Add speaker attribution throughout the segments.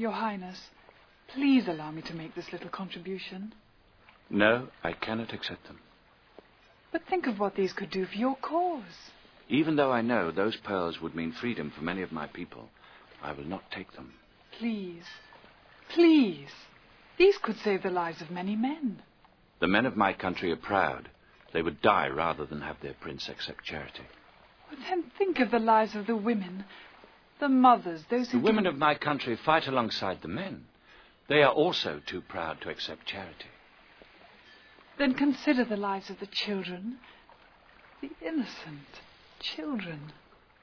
Speaker 1: Your Highness, please allow me to make this little contribution.
Speaker 2: No, I cannot accept them.
Speaker 1: But think of what these could do for your cause.
Speaker 2: Even though I know those pearls would mean freedom for many of my people, I will not take them.
Speaker 1: Please, please. These could save the lives of many men.
Speaker 2: The men of my country are proud. They would die rather than have their prince accept charity.
Speaker 1: But then think of the lives of the women, the mothers, those who...
Speaker 2: The women of my country fight alongside the men. They are also too proud to accept charity.
Speaker 1: Then consider the lives of the children, the innocent children.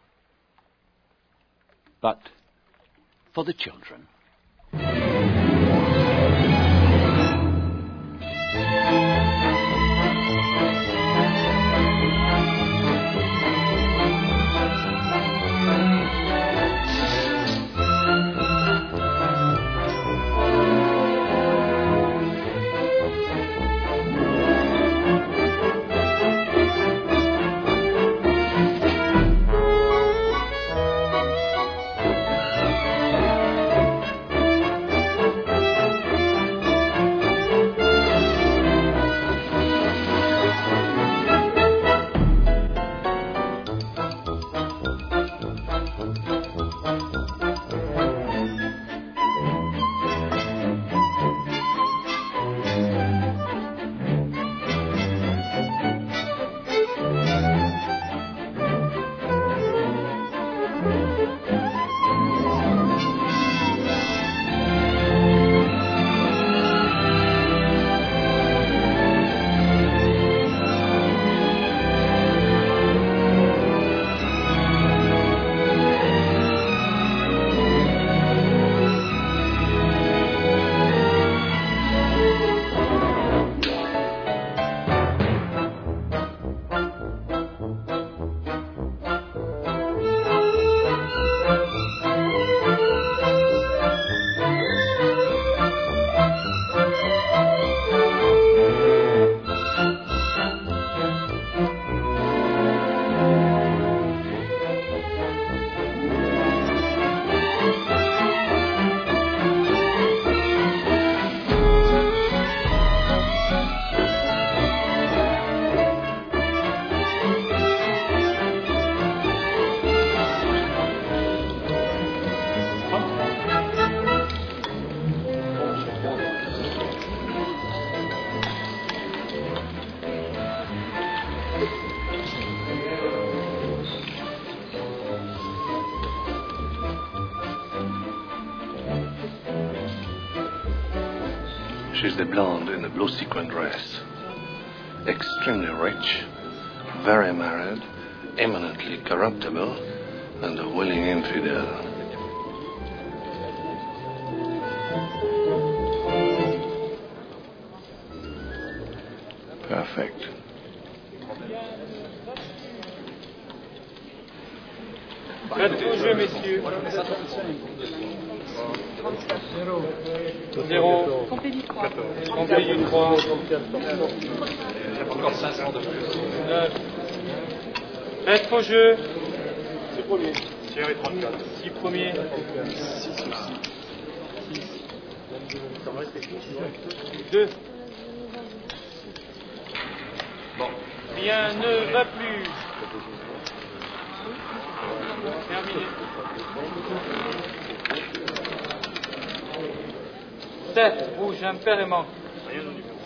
Speaker 2: But for the children...
Speaker 3: She's the blonde in the blue sequin dress. Extremely rich, very married, eminently corruptible, and a willing infidel. Perfect.
Speaker 4: Faites vos jeux, messieurs. 0.
Speaker 1: Comptez du 3.
Speaker 4: Comptez du 3.
Speaker 5: Encore 500 de plus.
Speaker 4: 9. Faites vos jeux.
Speaker 5: 6 premiers. Thierry 34.
Speaker 4: 6 premiers.
Speaker 5: 6 aussi.
Speaker 4: 2. Bon. Rien ne va plus. Terminé. 7. Rouge, impair et manque.
Speaker 5: Rien au numéro.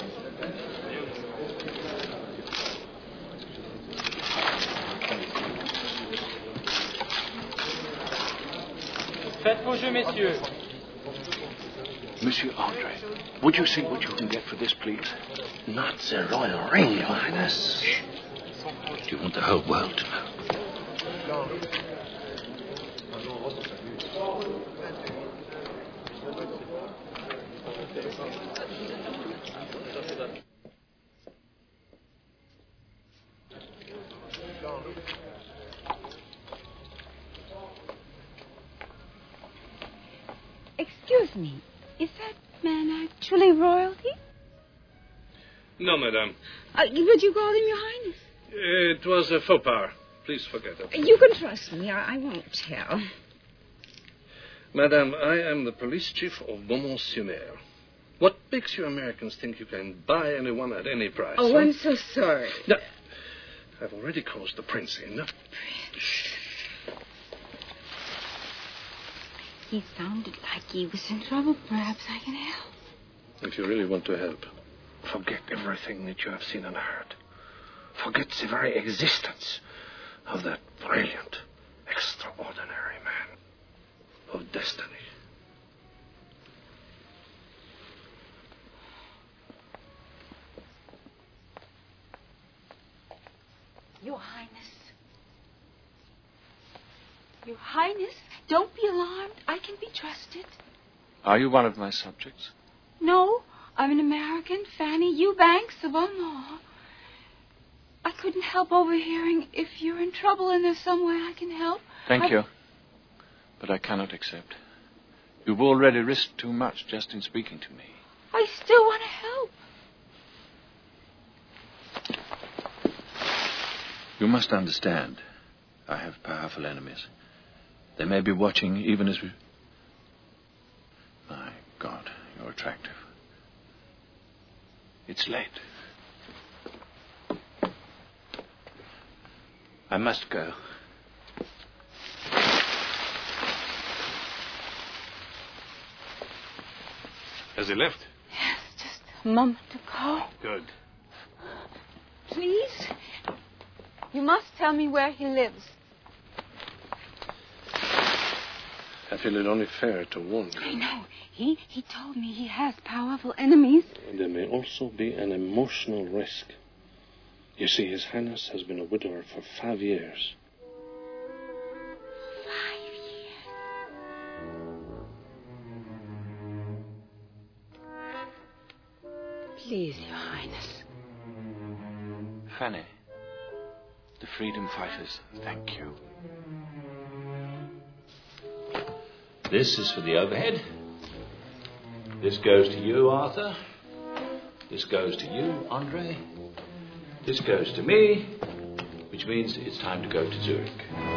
Speaker 4: Faites vos jeux, messieurs.
Speaker 2: Monsieur Andre, would you see what you can get for this, please?
Speaker 3: Not the royal ring, Your Highness.
Speaker 2: Do you want the whole world to know?
Speaker 6: Excuse me, is that man actually royalty?
Speaker 7: No, madame.
Speaker 6: But you called him Your Highness.
Speaker 7: It was a faux pas. Please forget it.
Speaker 6: You can trust me. I won't tell.
Speaker 3: Madame, I am the police chief of Beaumont-sur-Mer. What makes you Americans think you can buy anyone at any price?
Speaker 6: Oh,
Speaker 3: huh?
Speaker 6: I'm so sorry.
Speaker 3: No, I've already caused the prince in. Shh.
Speaker 6: He sounded like he was in trouble. Perhaps I can help.
Speaker 3: If you really want to help, forget everything that you have seen and heard. Forget the very existence of that brilliant, extraordinary man of destiny.
Speaker 6: Your Highness. Your Highness, don't be alarmed. I can be trusted.
Speaker 2: Are you one of my subjects?
Speaker 6: No, I'm an American, Fanny Eubanks of Unlaw. I couldn't help overhearing. If you're in trouble and there's some way I can help.
Speaker 2: Thank you. But I cannot accept. You've already risked too much just in speaking to me.
Speaker 6: I still want to help.
Speaker 2: You must understand, I have powerful enemies. They may be watching even as we... My God, you're attractive. It's late. I must go.
Speaker 7: Has he left?
Speaker 6: Yes, just a moment ago.
Speaker 7: Good.
Speaker 6: Please, you must tell me where he lives.
Speaker 3: I feel it only fair to warn you.
Speaker 6: I know. He told me he has powerful enemies.
Speaker 3: There may also be an emotional risk. You see, His Highness has been a widower for 5 years.
Speaker 6: 5 years. Please, Your Highness.
Speaker 2: Fanny, the freedom fighters, thank you. This is for the overhead. This goes to you, Arthur. This goes to you, Andre. This goes to me, which means it's time to go to Zurich.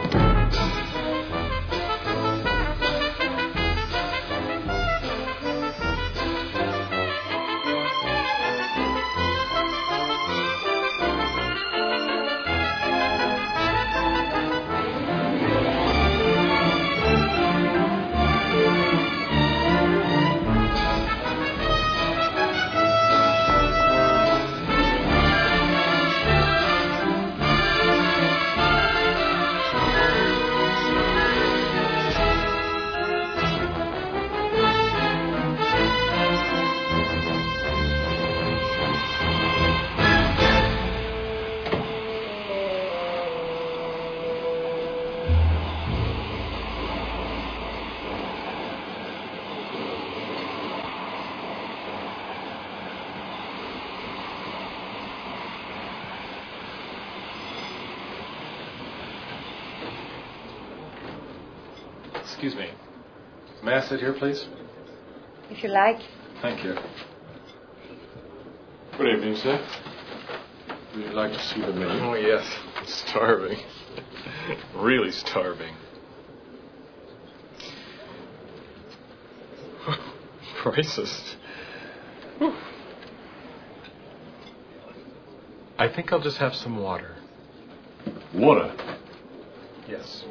Speaker 5: Excuse me. May I sit here, please?
Speaker 6: If you like.
Speaker 5: Thank you. Good evening, sir. Would you like to see the menu? Oh, yes. Starving. Really starving. Racist. Whew. I think I'll just have some water. Water? Yes.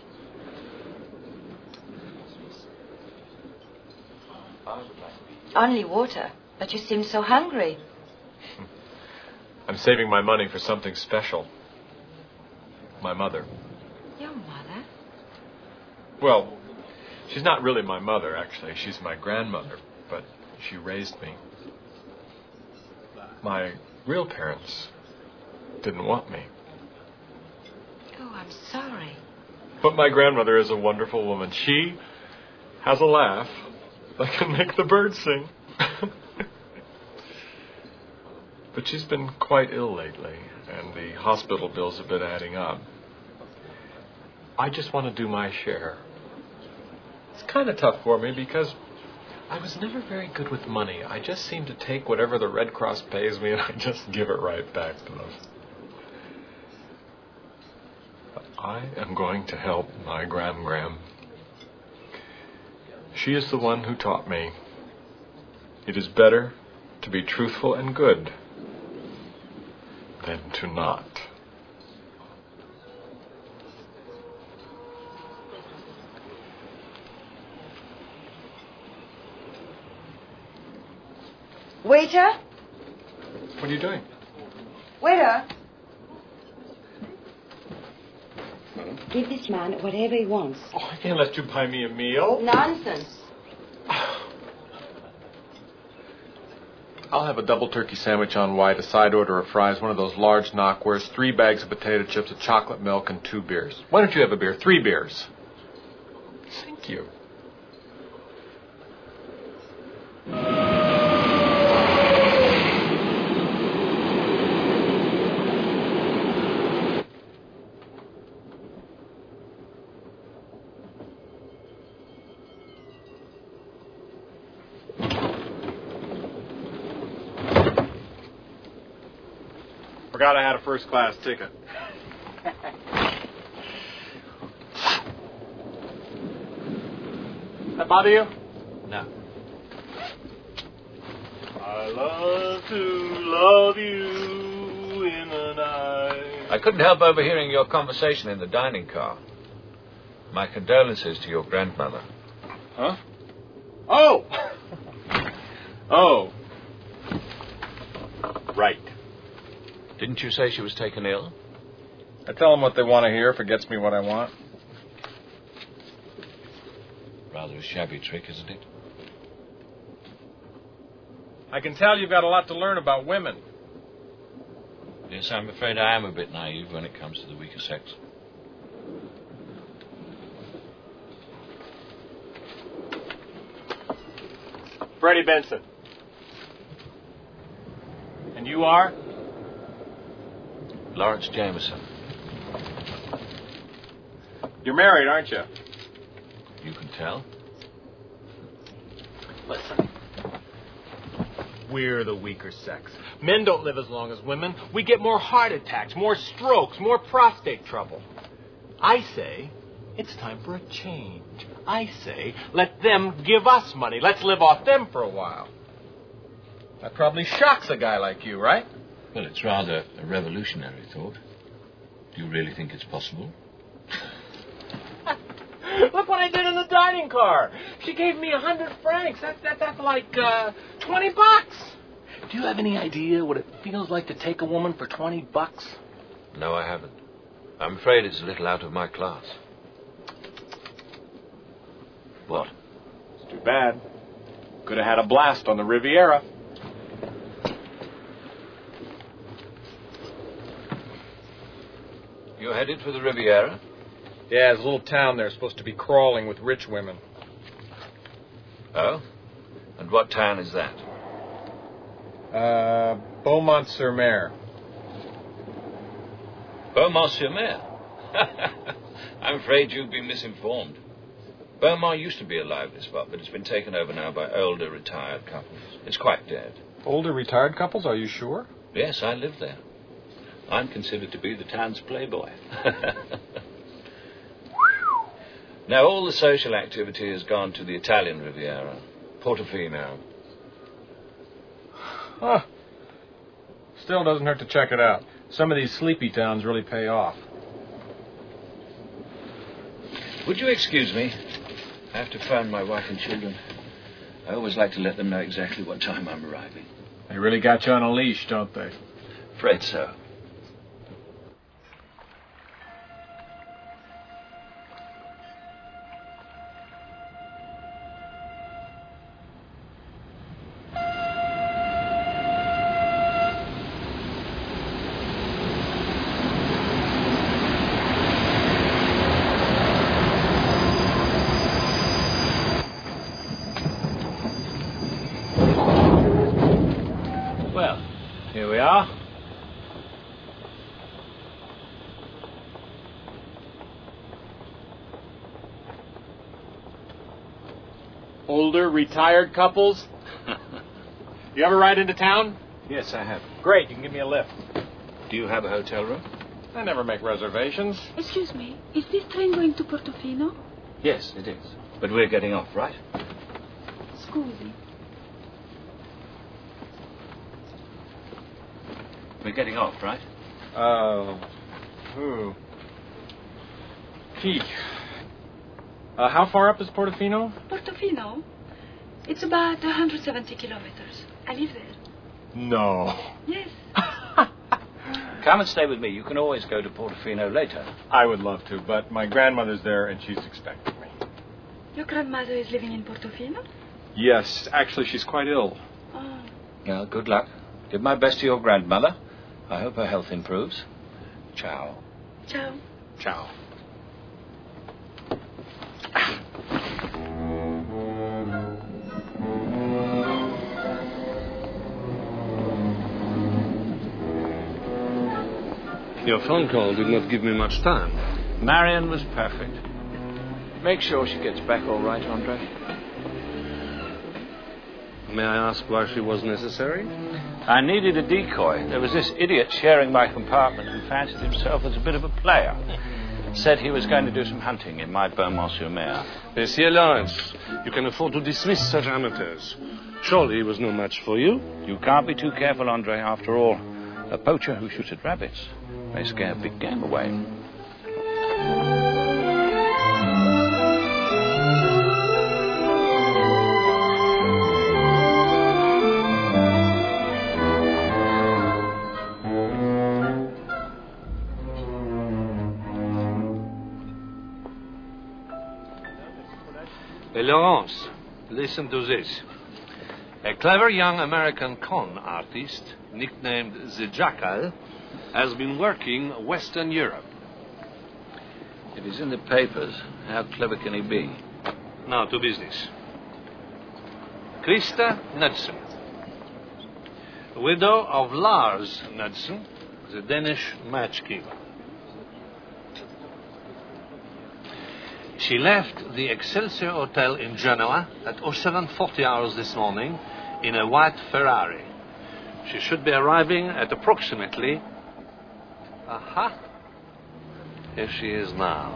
Speaker 8: Only water, but you seem so hungry.
Speaker 5: I'm saving my money for something special. My mother.
Speaker 8: Your mother?
Speaker 5: Well, she's not really my mother, actually. She's my grandmother, but she raised me. My real parents didn't want me.
Speaker 8: Oh, I'm sorry.
Speaker 5: But my grandmother is a wonderful woman. She has a laugh that can make the birds sing. But she's been quite ill lately, and the hospital bills have been adding up. I just want to do my share. It's kind of tough for me because I was never very good with money. I just seem to take whatever the Red Cross pays me and I just give it right back to them. But I am going to help my Gram. She is the one who taught me. It is better to be truthful and good than to not.
Speaker 9: Waiter?
Speaker 5: What are you doing?
Speaker 9: Waiter? Give this man whatever he wants.
Speaker 5: Oh, I can't let you buy me a meal.
Speaker 9: Nonsense.
Speaker 5: I'll have a double turkey sandwich on white, a side order of fries, one of those large knockwares, 3 bags of potato chips, a chocolate milk, and 2 beers. Why don't you have a beer? 3 beers. Thank you.
Speaker 10: Forgot I had a first-class ticket. That bother you?
Speaker 2: No.
Speaker 10: I love to love you in the night.
Speaker 2: I couldn't help overhearing your conversation in the dining car. My condolences to your grandmother.
Speaker 10: Huh? Oh! Oh. Right.
Speaker 2: Didn't you say she was taken ill?
Speaker 10: I tell them what they want to hear if it gets me what I want.
Speaker 2: Rather a shabby trick, isn't it?
Speaker 10: I can tell you've got a lot to learn about women.
Speaker 2: Yes, I'm afraid I am a bit naive when it comes to the weaker sex.
Speaker 10: Freddie Benson. And you are?
Speaker 2: Lawrence Jameson.
Speaker 10: You're married, aren't you?
Speaker 2: You can tell.
Speaker 10: Listen. We're the weaker sex. Men don't live as long as women. We get more heart attacks, more strokes, more prostate trouble. I say, it's time for a change. I say, let them give us money. Let's live off them for a while. That probably shocks a guy like you, right?
Speaker 2: Well, it's rather a revolutionary thought. Do you really think it's possible?
Speaker 10: Look what I did in the dining car. She gave me 100 francs. That's like $20. Do you have any idea what it feels like to take a woman for $20?
Speaker 2: No, I haven't. I'm afraid it's a little out of my class. What?
Speaker 10: It's too bad. Could have had a blast on the Riviera.
Speaker 2: You're headed for the Riviera?
Speaker 10: Yeah, there's a little town there supposed to be crawling with rich women.
Speaker 2: Oh? And what town is that?
Speaker 10: Beaumont-sur-Mer.
Speaker 2: Beaumont-sur-Mer? I'm afraid you've been misinformed. Beaumont used to be a lively spot, but it's been taken over now by older retired couples. It's quite dead.
Speaker 10: Older retired couples, are you sure?
Speaker 2: Yes, I live there. I'm considered to be the town's playboy. Now, all the social activity has gone to the Italian Riviera, Portofino.
Speaker 10: Huh. Still doesn't hurt to check it out. Some of these sleepy towns really pay off.
Speaker 2: Would you excuse me? I have to phone my wife and children. I always like to let them know exactly what time I'm arriving.
Speaker 10: They really got you on a leash, don't they?
Speaker 2: Afraid so.
Speaker 10: Here we are. Older, retired couples? You ever ride into town?
Speaker 2: Yes, I have.
Speaker 10: Great, you can give me a lift.
Speaker 2: Do you have a hotel room?
Speaker 10: I never make reservations.
Speaker 6: Excuse me, is this train going to Portofino?
Speaker 2: Yes, it is. But we're getting off, right?
Speaker 6: Scusi.
Speaker 2: We're getting off, right?
Speaker 5: Who? Pete. How far up is Portofino?
Speaker 6: Portofino? It's about 170 kilometers. I live there.
Speaker 5: No.
Speaker 6: Yes.
Speaker 2: Come and stay with me. You can always go to Portofino later.
Speaker 5: I would love to, but my grandmother's there and she's expecting me.
Speaker 6: Your grandmother is living in Portofino?
Speaker 5: Yes, actually she's quite ill.
Speaker 6: Oh.
Speaker 2: Well, good luck. Give my best to your grandmother. I hope her health improves. Ciao.
Speaker 6: Ciao.
Speaker 5: Ciao.
Speaker 3: Your phone call did not give me much time.
Speaker 2: Marion was perfect. Make sure she gets back all right, Andre.
Speaker 3: May I ask why she was necessary?
Speaker 2: I needed a decoy. There was this idiot sharing my compartment who fancied himself as a bit of a player. Said he was going to do some hunting in my Beaumont-sur-Mer.
Speaker 3: Monsieur Lawrence, you can afford to dismiss such amateurs. Surely he was no match for you.
Speaker 2: You can't be too careful, Andre. After all, a poacher who shoots at rabbits may scare big game away.
Speaker 3: Hey, Laurence, listen to this. A clever young American con artist, nicknamed the Jackal, has been working Western Europe.
Speaker 2: If he's in the papers, how clever can he be?
Speaker 3: Now to business. Krista Knudsen, widow of Lars Knudsen, the Danish matchkeeper. She left the Excelsior Hotel in Genoa at 07:40 hours this morning in a white Ferrari. She should be arriving at approximately... Aha! Here she is now.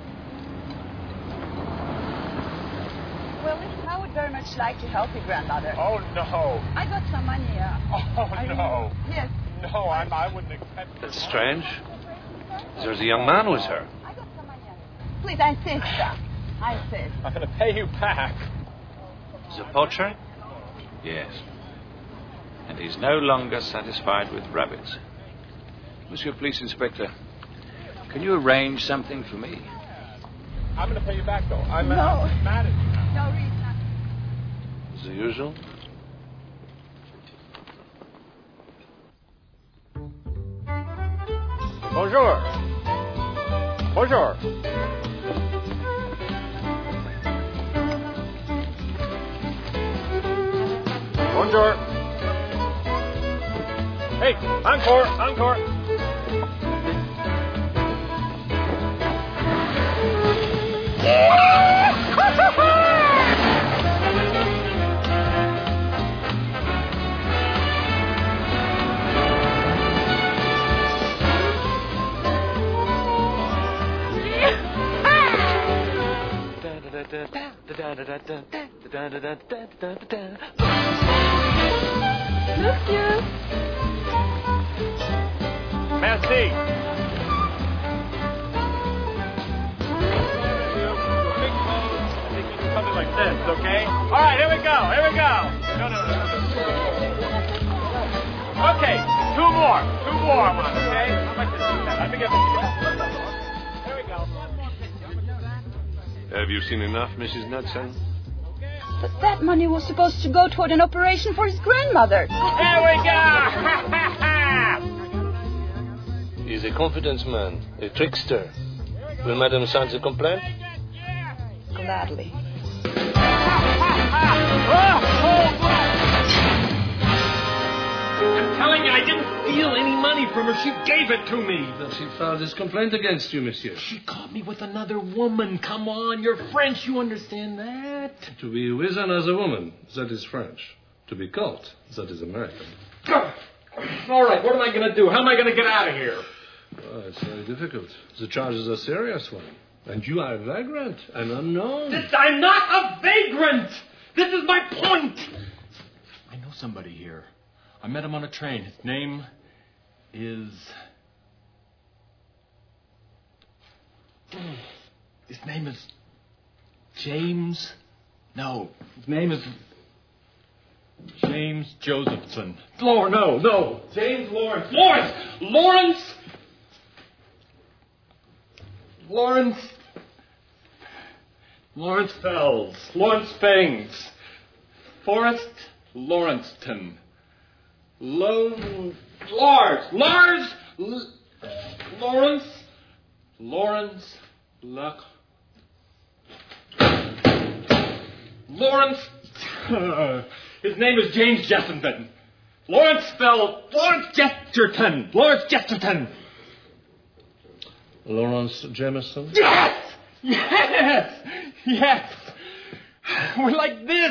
Speaker 11: Well, listen, I would very much like to help you, Grandmother.
Speaker 10: Oh, no.
Speaker 11: I got some money.
Speaker 10: Oh, no.
Speaker 11: Yes.
Speaker 10: No, I wouldn't accept it.
Speaker 3: That's strange. There's a young man with her.
Speaker 11: I got some money. Please, I insist. I insist.
Speaker 10: I'm going to pay you back.
Speaker 2: The poacher? Yes. And he's no longer satisfied with rabbits. Monsieur Police Inspector, can you arrange something for me?
Speaker 10: I'm going to pay you back, though. I'm
Speaker 11: No.
Speaker 10: mad at you now.
Speaker 11: No reason.
Speaker 3: The usual?
Speaker 10: Bonjour. Bonjour. Bonjour. Hey, encore, encore.
Speaker 6: Monsieur.
Speaker 10: Merci. Something like this, okay? All right, here we go. Here we go. No. Okay, two more. Two more ones, okay? How much is that? Let me get this. Here we go.
Speaker 3: Have you seen enough, Mrs. Knudsen?
Speaker 11: But that money was supposed to go toward an operation for his grandmother.
Speaker 10: Here we go.
Speaker 3: He's a confidence man, a trickster. Will Madame sign the complaint?
Speaker 11: Gladly.
Speaker 10: I'm telling you, I didn't steal any money from her. She gave it to me.
Speaker 3: But she filed this complaint against you, monsieur.
Speaker 10: She caught me with another woman. Come on, you're French. You understand that?
Speaker 3: To be with another woman, that is French. To be caught, that is American.
Speaker 10: All right, what am I going to do? How am I going to get out of here?
Speaker 3: Well, it's very difficult. The charges are serious one. And you are a vagrant, an unknown.
Speaker 10: I'm not a vagrant! This is my point! I know somebody here. I met him on a train. His name is... His name is... James... No, his name is... James Josephson. No. James Lawrence. Lawrence Fells. Lawrence Fangs. Forrest Lawrencetown. Lawrence. His name is James Jessenton. Lawrence Jesterton.
Speaker 3: Lawrence Jameson?
Speaker 10: Yes! We're like this!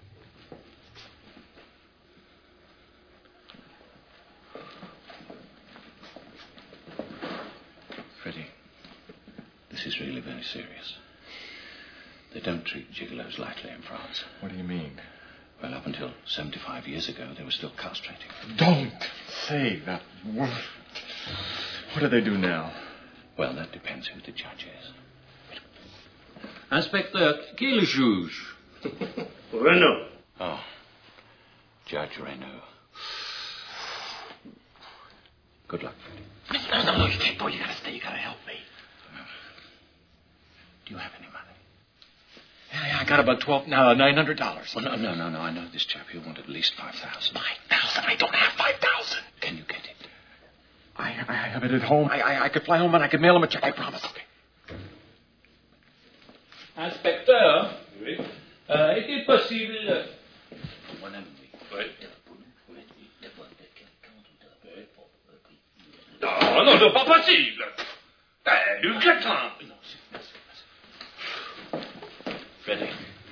Speaker 2: Freddie, this is really very serious. They don't treat gigolos lightly in France.
Speaker 10: What do you mean?
Speaker 2: Well, up until 75 years ago, they were still castrating.
Speaker 10: Don't say that word. What do they do now?
Speaker 2: Well, that depends who the judge is.
Speaker 12: Inspecteur, qui est le juge?
Speaker 3: Renaud.
Speaker 2: Oh, Judge Renaud. Good luck, Freddie.
Speaker 10: No, you can't go. You gotta stay. You gotta help me.
Speaker 2: Do you have any money?
Speaker 10: Yeah, I got about $900.
Speaker 2: Well, no. I know this chap. He'll want at least 5,000.
Speaker 10: 5,000? I don't have 5,000.
Speaker 2: Can you get it?
Speaker 10: I have it at home. I could fly home and I could mail him a check. I promise. Okay.
Speaker 12: Inspecteur, est-il possible...
Speaker 2: Mon ami.
Speaker 12: Oui. Non, pas possible. Du gratin.
Speaker 2: Freddie.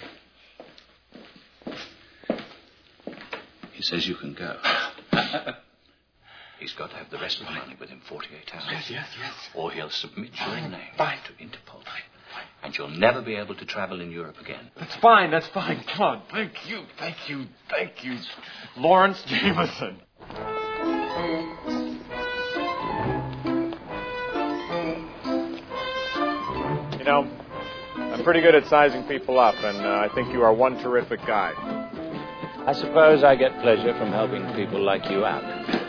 Speaker 2: He says you can go. He's got to have the rest of the money within 48 hours.
Speaker 10: Yes.
Speaker 2: Or he'll submit your name to Interpol.
Speaker 10: Fine.
Speaker 2: And you'll never be able to travel in Europe again.
Speaker 10: That's fine. Come on. Thank you. Lawrence Jameson. You know, I'm pretty good at sizing people up, and I think you are one terrific guy.
Speaker 2: I suppose I get pleasure from helping people like you out.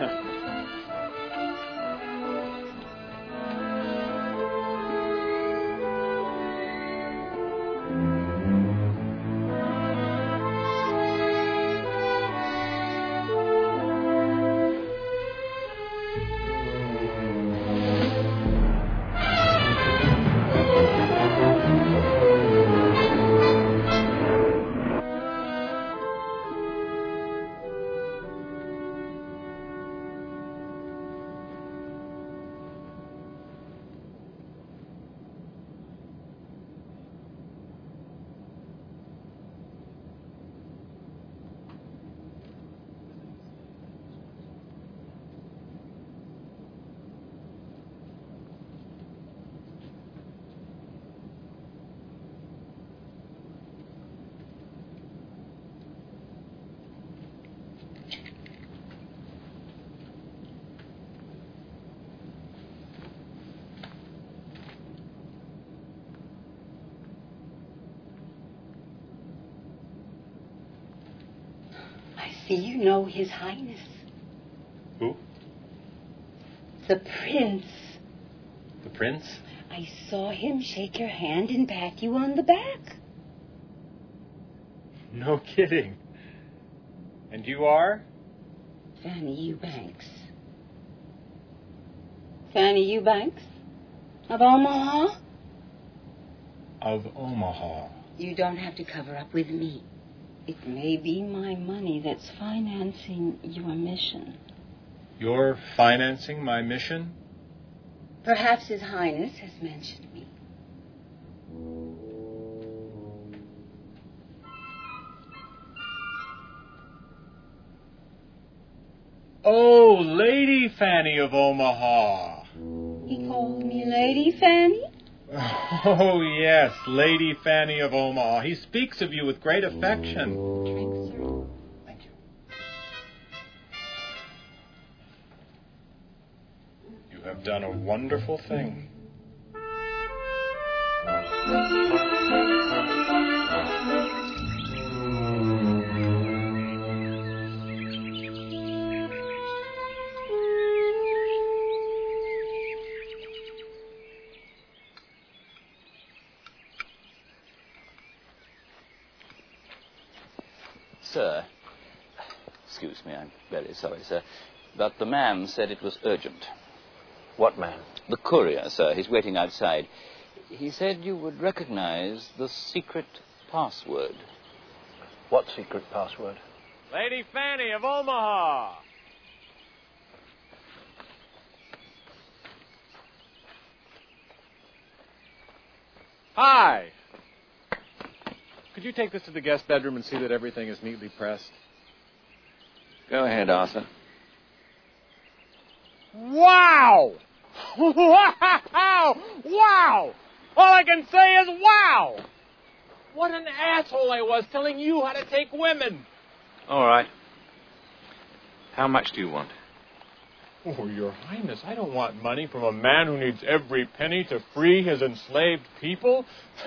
Speaker 9: See, you know His Highness.
Speaker 10: Who?
Speaker 9: The Prince.
Speaker 10: The Prince?
Speaker 9: I saw him shake your hand and pat you on the back.
Speaker 10: No kidding. And you are?
Speaker 9: Fanny Eubanks. Fanny Eubanks? Of Omaha?
Speaker 10: Of Omaha.
Speaker 9: You don't have to cover up with me. It may be my money that's financing your mission.
Speaker 10: You're financing my mission?
Speaker 9: Perhaps His Highness has mentioned me.
Speaker 10: Oh, Lady Fanny of Omaha.
Speaker 9: He called me Lady Fanny?
Speaker 10: Oh, yes, Lady Fanny of Omaha. He speaks of you with great affection.
Speaker 9: Drink, sir.
Speaker 10: Thank you. You have done a wonderful thing.
Speaker 2: Sir, excuse me, I'm very sorry, sir, but the man said it was urgent.
Speaker 3: What man?
Speaker 2: The courier, sir. He's waiting outside. He said you would recognize the secret password.
Speaker 3: What secret password?
Speaker 10: Lady Fanny of Omaha. Hi. Could you take this to the guest bedroom and see that everything is neatly pressed?
Speaker 2: Go ahead, Arthur.
Speaker 10: Wow! Wow! Wow! All I can say is wow! What an asshole I was telling you how to take women!
Speaker 2: All right. How much do you want?
Speaker 10: Oh, Your Highness, I don't want money from a man who needs every penny to free his enslaved people.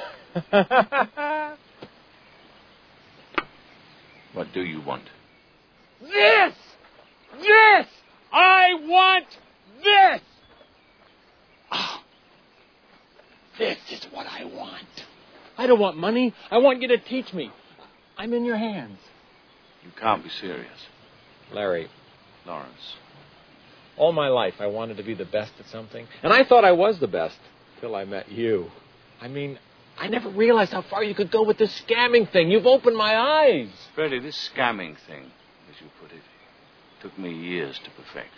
Speaker 2: What do you want?
Speaker 10: This! This! I want this! Oh, this is what I want. I don't want money. I want you to teach me. I'm in your hands.
Speaker 2: You can't be serious.
Speaker 10: Larry,
Speaker 2: Lawrence.
Speaker 10: all my life I wanted to be the best at something. And I thought I was the best till I met you. I mean, I never realized how far you could go with this scamming thing. You've opened my eyes.
Speaker 2: Freddie, this scamming thing, as you put it, took me years to perfect.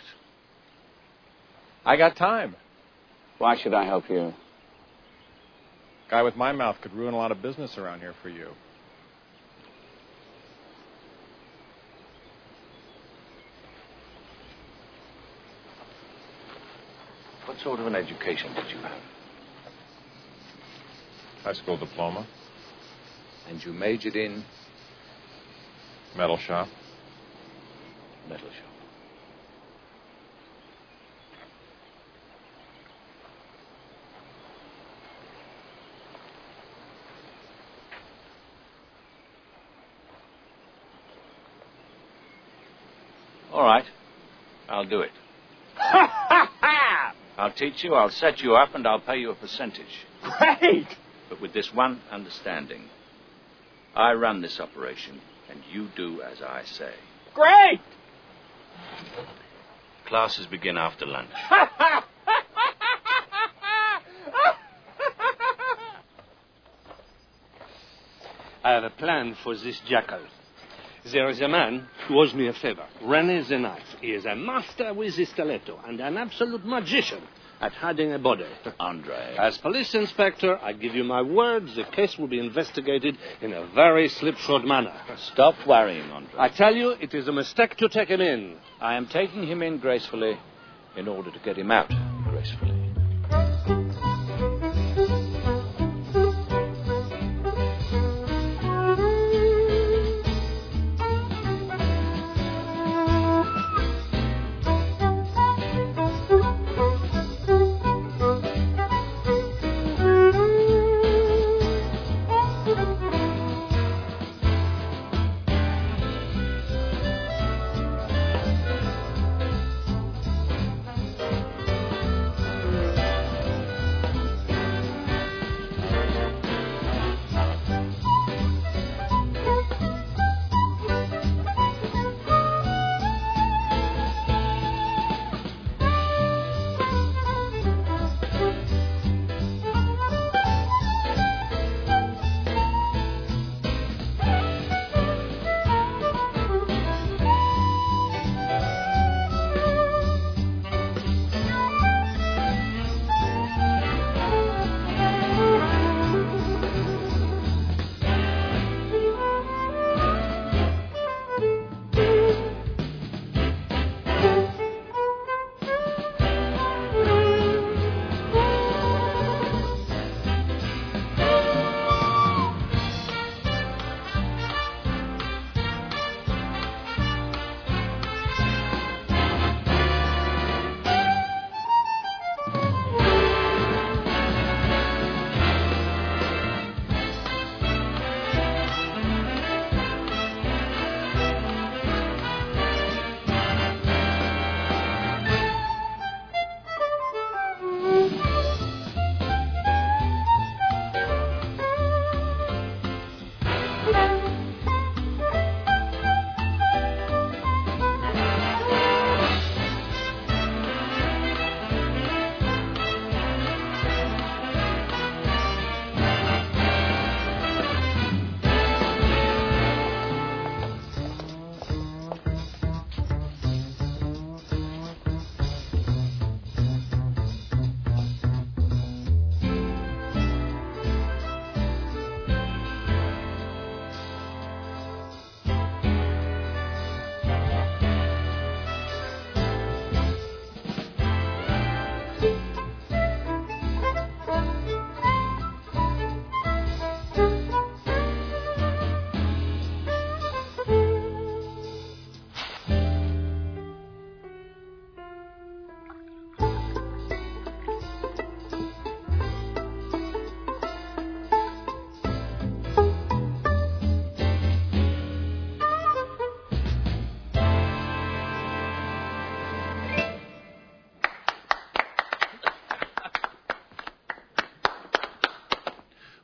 Speaker 10: I got time.
Speaker 2: Why should I help you?
Speaker 10: Guy with my mouth could ruin a lot of business around here for you.
Speaker 2: What sort of an education did you have?
Speaker 10: High school diploma.
Speaker 2: And you majored in?
Speaker 10: Metal shop.
Speaker 2: Metal shop. All right. I'll do it. I'll teach you, I'll set you up, and I'll pay you a percentage.
Speaker 10: Great!
Speaker 2: But with this one understanding. I run this operation, and you do as I say.
Speaker 10: Great!
Speaker 2: Classes begin after lunch.
Speaker 13: I have a plan for this jackal. There is a man who owes me a favor. René the Knife. He is a master with the stiletto and an absolute magician at hiding a body.
Speaker 2: Andre.
Speaker 13: As police inspector, I give you my word, the case will be investigated in a very slipshod manner.
Speaker 2: Stop worrying, Andre.
Speaker 13: I tell you, it is a mistake to take him in.
Speaker 2: I am taking him in gracefully in order to get him out gracefully.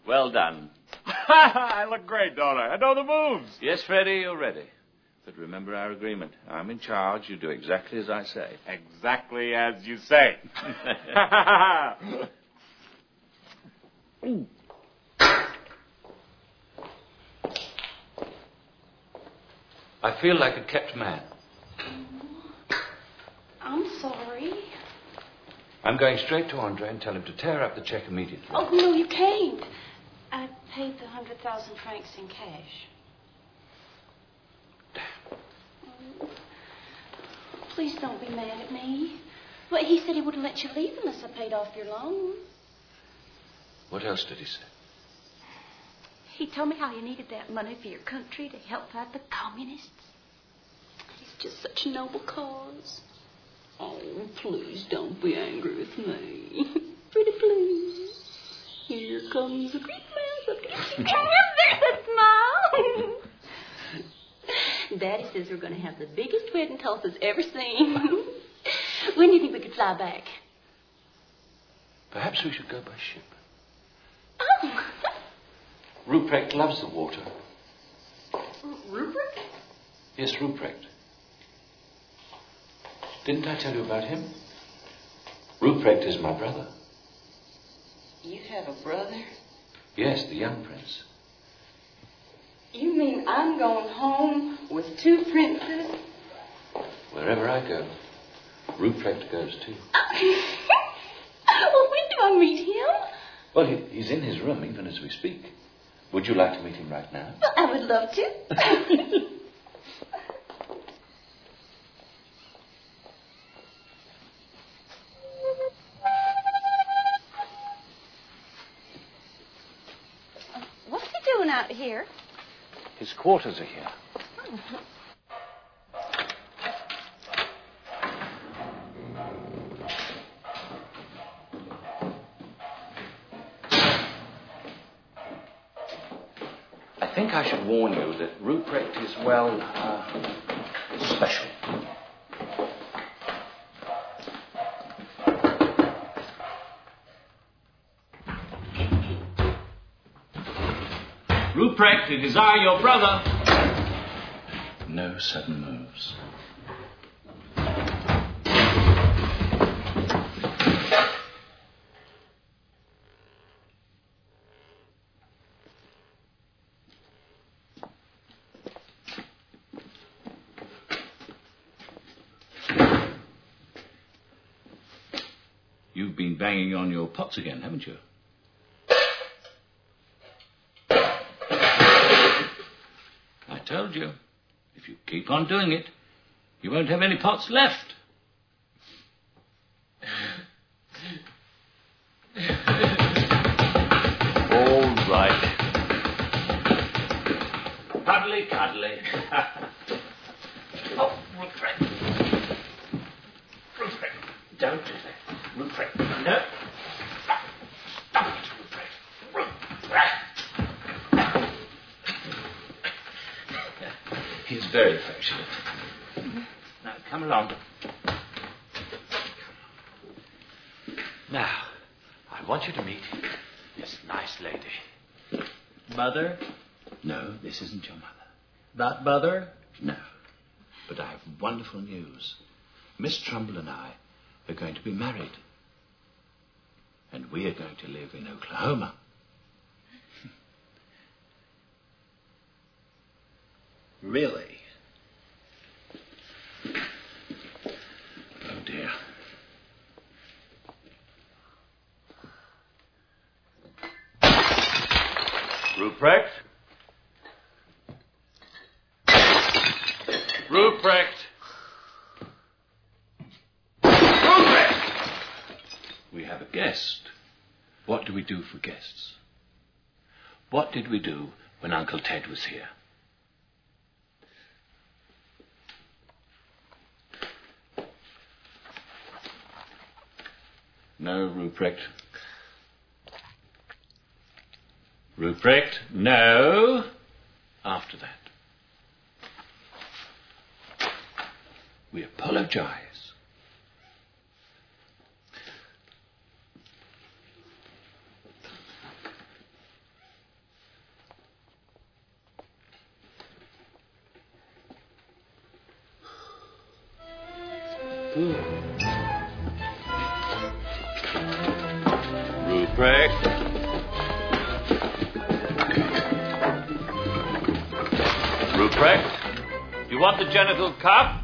Speaker 2: Well done.
Speaker 5: I look great, don't I? I know the moves.
Speaker 2: Yes, Freddie, you're ready. But remember our agreement. I'm in charge. You do exactly as I say.
Speaker 5: Exactly as you say.
Speaker 2: I feel like a kept man.
Speaker 11: I'm sorry.
Speaker 2: I'm going straight to Andre and tell him to tear up the check immediately.
Speaker 11: Oh, no, you can't. I paid the 100,000 francs in cash. Oh, please don't be mad at me. Well, he said he wouldn't let you leave unless I paid off your loan.
Speaker 2: What else did he say?
Speaker 11: He told me how you needed that money for your country to help out the communists. It's just such a noble cause. Oh, please don't be angry with me. Pretty please. Here comes the great man. There's that smile. Daddy says we're going to have the biggest wedding Tulsa's ever seen. When do you think we could fly back?
Speaker 2: Perhaps we should go by ship.
Speaker 11: Oh.
Speaker 2: Ruprecht loves the water.
Speaker 11: Rupert?
Speaker 2: Yes, Ruprecht. Didn't I tell you about him? Ruprecht is my brother.
Speaker 9: You have a brother?
Speaker 2: Yes, the young prince.
Speaker 11: You mean I'm going home with two princes?
Speaker 2: Wherever I go, Ruprecht goes too.
Speaker 11: Well, when do I meet him?
Speaker 2: Well, he's in his room even as we speak. Would you like to meet him right now?
Speaker 11: Well, I would love to. What's he doing out here?
Speaker 2: His quarters are here. I think I should warn you that Ruprecht is, well, special.
Speaker 12: Ruprecht, it is I, your brother.
Speaker 2: No sudden moves. You've been banging on your pots again, haven't you? I told you, if you keep on doing it, you won't have any pots left. All right. Cuddly, cuddly. Oh, Ruprecht. Ruprecht, don't do that. Ruprecht, no. Stop it, Ruprecht. Ruprecht. He's very affectionate. Now, come along. Now, I want you to meet this nice lady.
Speaker 10: Mother?
Speaker 2: No, this isn't your mother.
Speaker 10: Not mother?
Speaker 2: No. But I have wonderful news. Miss Trumbull and I are going to be married. And we are going to live in Oklahoma.
Speaker 3: Really?
Speaker 2: Oh, dear.
Speaker 5: Ruprecht? Ruprecht!
Speaker 2: Ruprecht! We have a guest. What do we do for guests? What did we do when Uncle Ted was here? No, Ruprecht. Ruprecht, no. After that. We apologize. Ruprecht. Ruprecht, you want the genital cup?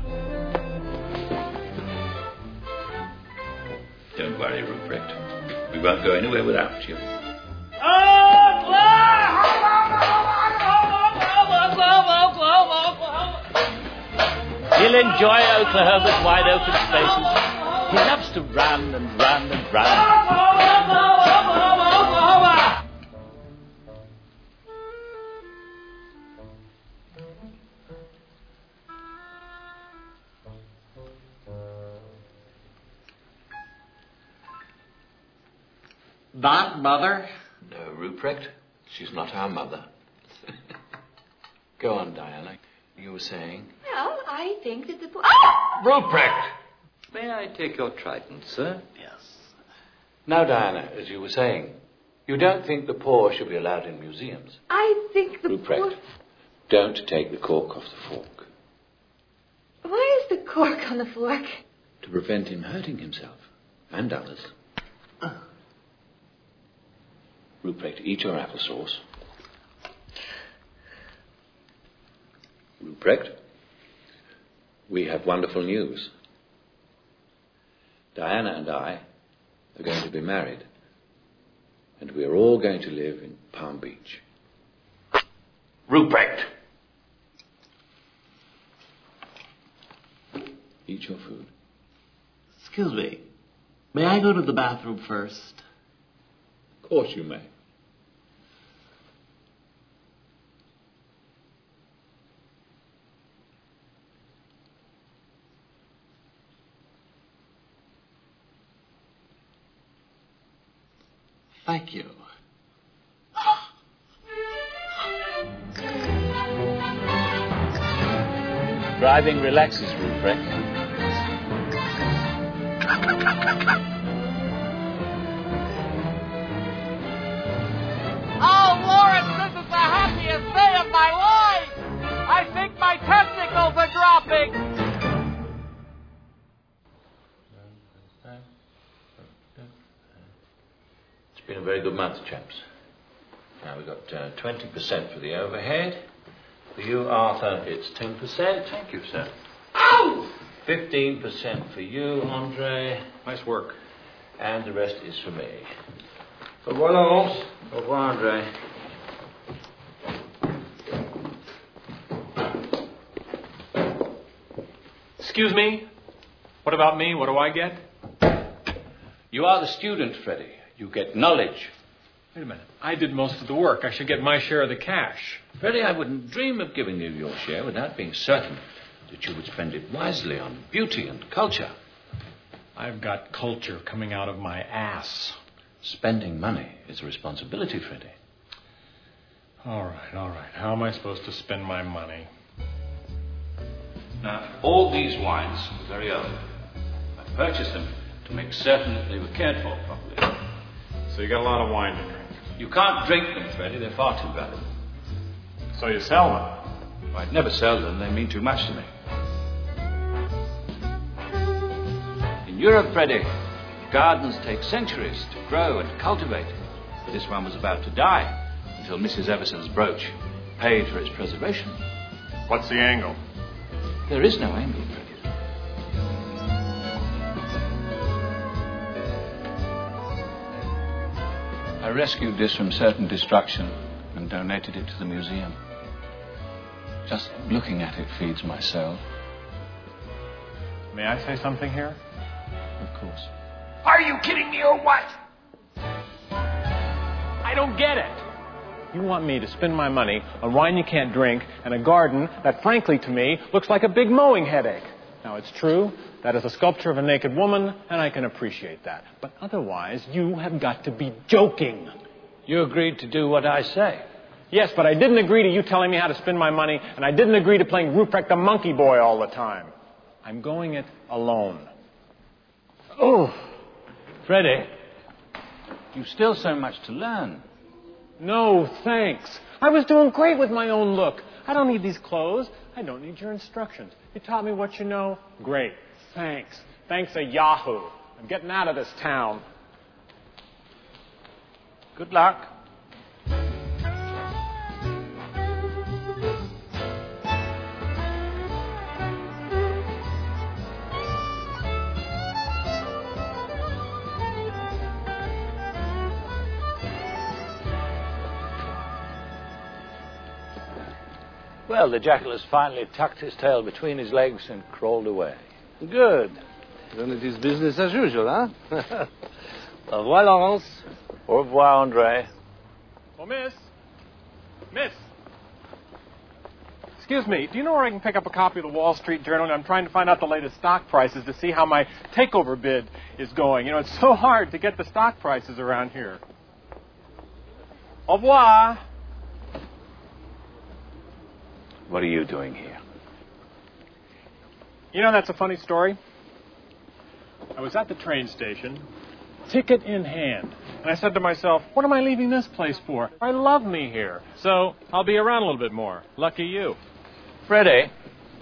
Speaker 2: Don't worry, Ruprecht. We won't go anywhere without you.
Speaker 12: He'll enjoy Oklahoma's wide open spaces. He loves to run and run and run.
Speaker 10: Not mother?
Speaker 2: No, Ruprecht. She's not our mother. Go on, Diana. You were saying?
Speaker 8: Well, I think that the...
Speaker 2: Ruprecht! May I take your trident, sir?
Speaker 10: Yes.
Speaker 2: Now, Diana, as you were saying, you don't think the poor should be allowed in museums?
Speaker 8: I think the
Speaker 2: Ruprecht,
Speaker 8: poor...
Speaker 2: don't take the cork off the fork.
Speaker 8: Why is the cork on the fork?
Speaker 2: To prevent him hurting himself and others. Ruprecht, eat your applesauce. Ruprecht, we have wonderful news. Diana and I are going to be married. And we are all going to live in Palm Beach. Ruprecht! Eat your food.
Speaker 10: Excuse me. May I go to the bathroom first?
Speaker 2: Of course you may.
Speaker 10: Thank you.
Speaker 12: Driving relaxes, Ruprecht.
Speaker 4: Oh, Lawrence, this is the happiest day of my life! I think my testicles are dropping!
Speaker 2: It's been a very good month, chaps. Now we've got 20% for the overhead. For you, Arthur, it's 10%. Thank you, sir. Ow! 15% for you, Andre.
Speaker 5: Nice work.
Speaker 2: And the rest is for me. Au revoir, Laurence. Au revoir, Andre.
Speaker 5: Excuse me? What about me? What do I get?
Speaker 2: You are the student, Freddie. You get knowledge.
Speaker 5: Wait a minute. I did most of the work. I should get my share of the cash.
Speaker 2: Freddie, I wouldn't dream of giving you your share without being certain that you would spend it wisely on beauty and culture.
Speaker 5: I've got culture coming out of my ass.
Speaker 2: Spending money is a responsibility, Freddie.
Speaker 5: All right. How am I supposed to spend my money?
Speaker 2: Now, all these wines are very old. I purchased them to make certain that they were cared for properly.
Speaker 5: So you got a lot of wine to drink.
Speaker 2: You can't drink them, Freddie. They're far too valuable.
Speaker 5: So you sell them?
Speaker 2: I'd never sell them. They mean too much to me. In Europe, Freddie, gardens take centuries to grow and cultivate. This one was about to die until Mrs. Everson's brooch paid for its preservation.
Speaker 5: What's the angle?
Speaker 2: There is no angle, Freddie. I rescued this from certain destruction and donated it to the museum. Just looking at it feeds my soul.
Speaker 5: May I say something here?
Speaker 2: Of course.
Speaker 10: Are you kidding me or what?
Speaker 5: I don't get it. You want me to spend my money on wine you can't drink and a garden that, frankly, to me, looks like a big mowing headache. Now, it's true, that is a sculpture of a naked woman, and I can appreciate that. But otherwise, you have got to be joking.
Speaker 2: You agreed to do what I say.
Speaker 5: Yes, but I didn't agree to you telling me how to spend my money, and I didn't agree to playing Ruprecht the monkey boy all the time. I'm going it alone.
Speaker 2: Oh, Freddie, you've still so much to learn.
Speaker 5: No, thanks. I was doing great with my own look. I don't need these clothes. I don't need your instructions. You taught me what you know. Great. Thanks.
Speaker 10: Thanks to Yahoo. I'm getting out of this town.
Speaker 12: Good luck. Well, the jackal has finally tucked his tail between his legs and crawled away.
Speaker 13: Good. Then it is business as usual, huh? Au revoir, Laurence.
Speaker 12: Au revoir, Andre.
Speaker 10: Oh, Miss. Excuse me, do you know where I can pick up a copy of the Wall Street Journal? I'm trying to find out the latest stock prices to see how my takeover bid is going. You know, it's so hard to get the stock prices around here. Au revoir.
Speaker 12: What are you doing here?
Speaker 10: You know, that's a funny story. I was at the train station, ticket in hand, and I said to myself, what am I leaving this place for? I love me here, so I'll be around a little bit more. Lucky you.
Speaker 12: Freddie!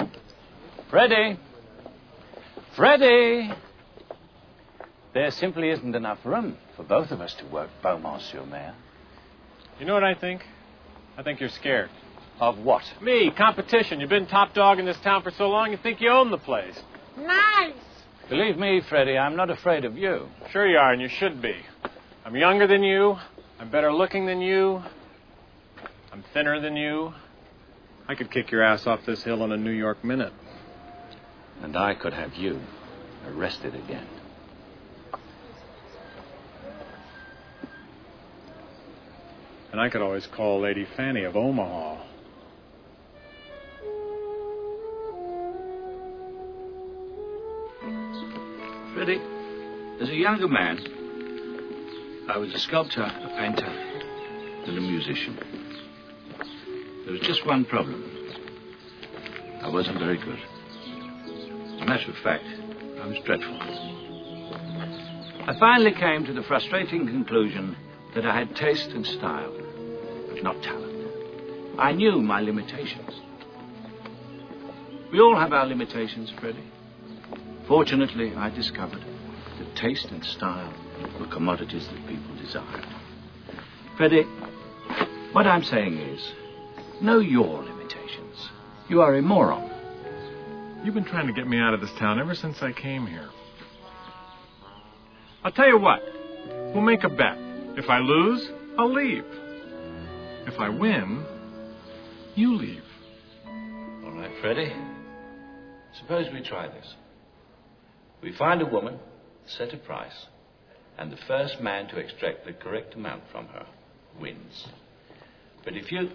Speaker 12: There simply isn't enough room for both of us to work Beaumont-sur-Mer.
Speaker 10: You know what I think? I think you're scared.
Speaker 12: Of what?
Speaker 10: Me, competition. You've been top dog in this town for so long, you think you own the place.
Speaker 11: Nice.
Speaker 12: Believe me, Freddie, I'm not afraid of you.
Speaker 10: Sure you are, and you should be. I'm younger than you. I'm better looking than you. I'm thinner than you. I could kick your ass off this hill in a New York minute.
Speaker 12: And I could have you arrested again.
Speaker 10: And I could always call Lady Fanny of Omaha.
Speaker 2: Freddie, as a younger man, I was a sculptor, a painter, and a musician. There was just one problem. I wasn't very good. As a matter of fact, I was dreadful. I finally came to the frustrating conclusion that I had taste and style, but not talent. I knew my limitations. We all have our limitations, Freddie. Fortunately, I discovered that taste and style were commodities that people desired. Freddie, what I'm saying is, know your limitations. You are a moron.
Speaker 10: You've been trying to get me out of this town ever since I came here. I'll tell you what. We'll make a bet. If I lose, I'll leave. If I win, you leave.
Speaker 2: All right, Freddie. Suppose we try this. We find a woman, set a price, and the first man to extract the correct amount from her wins. But if you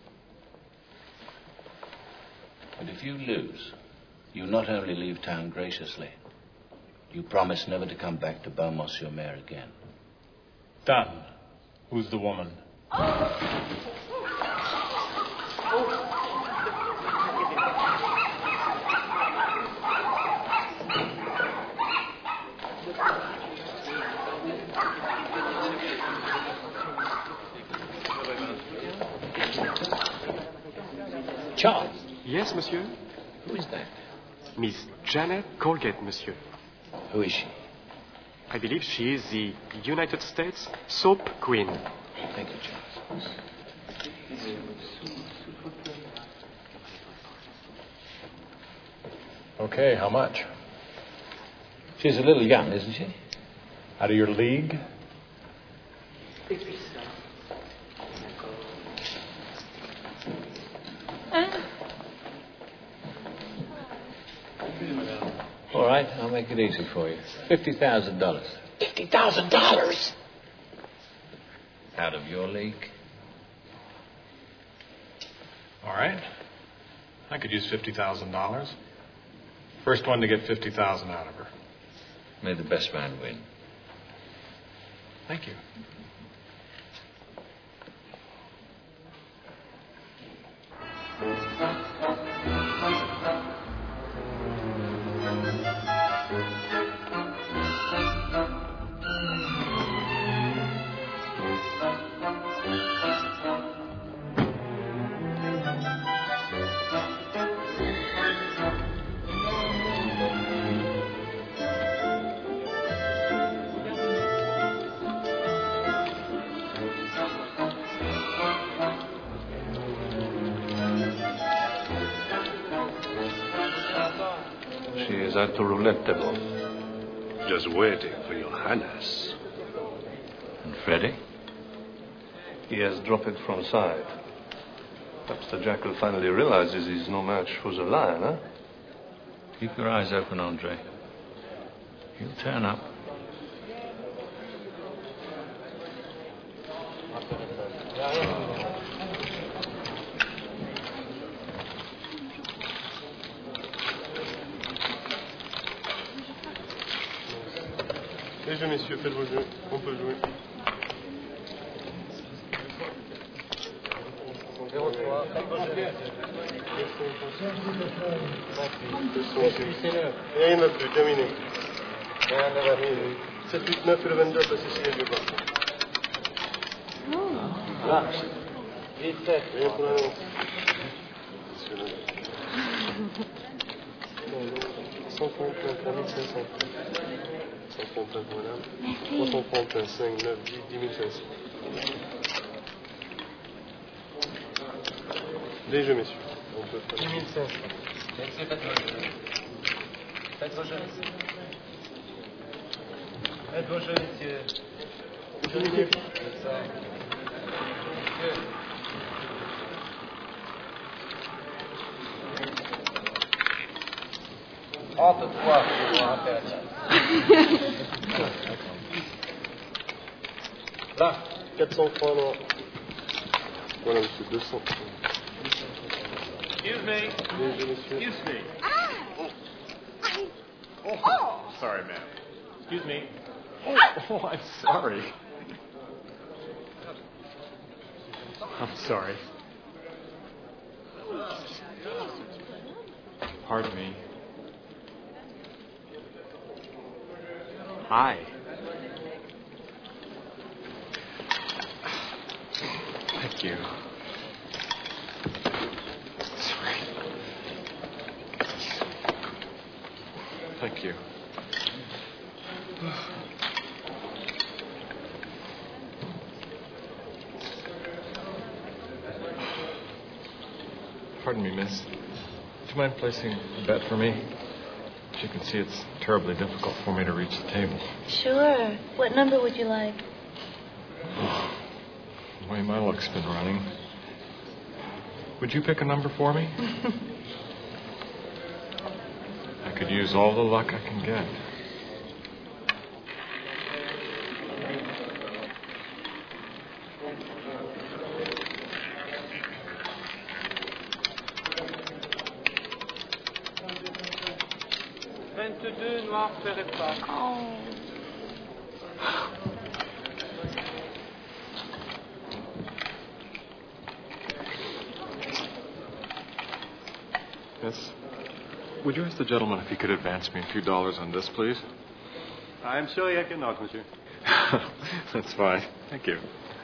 Speaker 2: lose, you not only leave town graciously, you promise never to come back to Beaumont-sur-Mer again.
Speaker 10: Done. Who's the woman?
Speaker 2: Charles.
Speaker 14: Yes, monsieur?
Speaker 2: Who is that?
Speaker 14: Miss Janet Colgate, monsieur.
Speaker 2: Who is she?
Speaker 14: I believe she is the United States soap queen.
Speaker 2: Thank you, Charles.
Speaker 10: Okay, how much?
Speaker 2: She's a little young, isn't she?
Speaker 10: Out of your league?
Speaker 2: All right, I'll make it easy for you. $50,000.
Speaker 12: $50,000?
Speaker 2: Out of your league.
Speaker 10: All right. I could use $50,000. First one to get $50,000 out of her.
Speaker 2: May the best man win.
Speaker 10: Thank you.
Speaker 3: is at the roulette table, just waiting for your highness.
Speaker 2: And Freddy?
Speaker 3: He has dropped from side. Perhaps the jackal finally realizes he's no match for the lion, huh?
Speaker 2: Keep your eyes open, Andre. He'll turn up.
Speaker 15: Les jeux, messieurs, faites vos jeux. On peut jouer. 03. Et il n'y en a plus, terminé. 7, 8, 9 et le 22 passé ici les deux bas.
Speaker 4: Là. 17.
Speaker 15: Et pour la 100 francs plein, 3500. 100 francs plein pour madame. 300 francs plein, 5, 9, 10, 10 500. Les jeux, messieurs. On peut faire
Speaker 4: 10 500. Messieurs, faites vos jeux. Faites vos jeux, messieurs. Faites vos jeux, messieurs.
Speaker 15: Terminé.
Speaker 4: Trente-trois pour impératif.
Speaker 15: Là, 400 francs, non. Voilà, monsieur, 200.
Speaker 10: Excuse me.
Speaker 15: Les jeux, messieurs.
Speaker 10: Excuse me.
Speaker 8: Oh!
Speaker 10: Sorry, ma'am. Excuse me. Oh, I'm sorry. I'm sorry. Pardon me. Hi. Thank you. Sorry. Thank you. Pardon me, miss. Would you mind placing a bet for me? As you can see, it's terribly difficult for me to reach the table.
Speaker 8: Sure. What number would you like?
Speaker 10: The way my luck's been running. Would you pick a number for me? I could use all the luck I can get.
Speaker 8: Oh.
Speaker 10: Yes. Would you ask the gentleman if he could advance me a few dollars on this, please?
Speaker 15: I'm sorry I cannot, monsieur.
Speaker 10: That's fine. Thank you.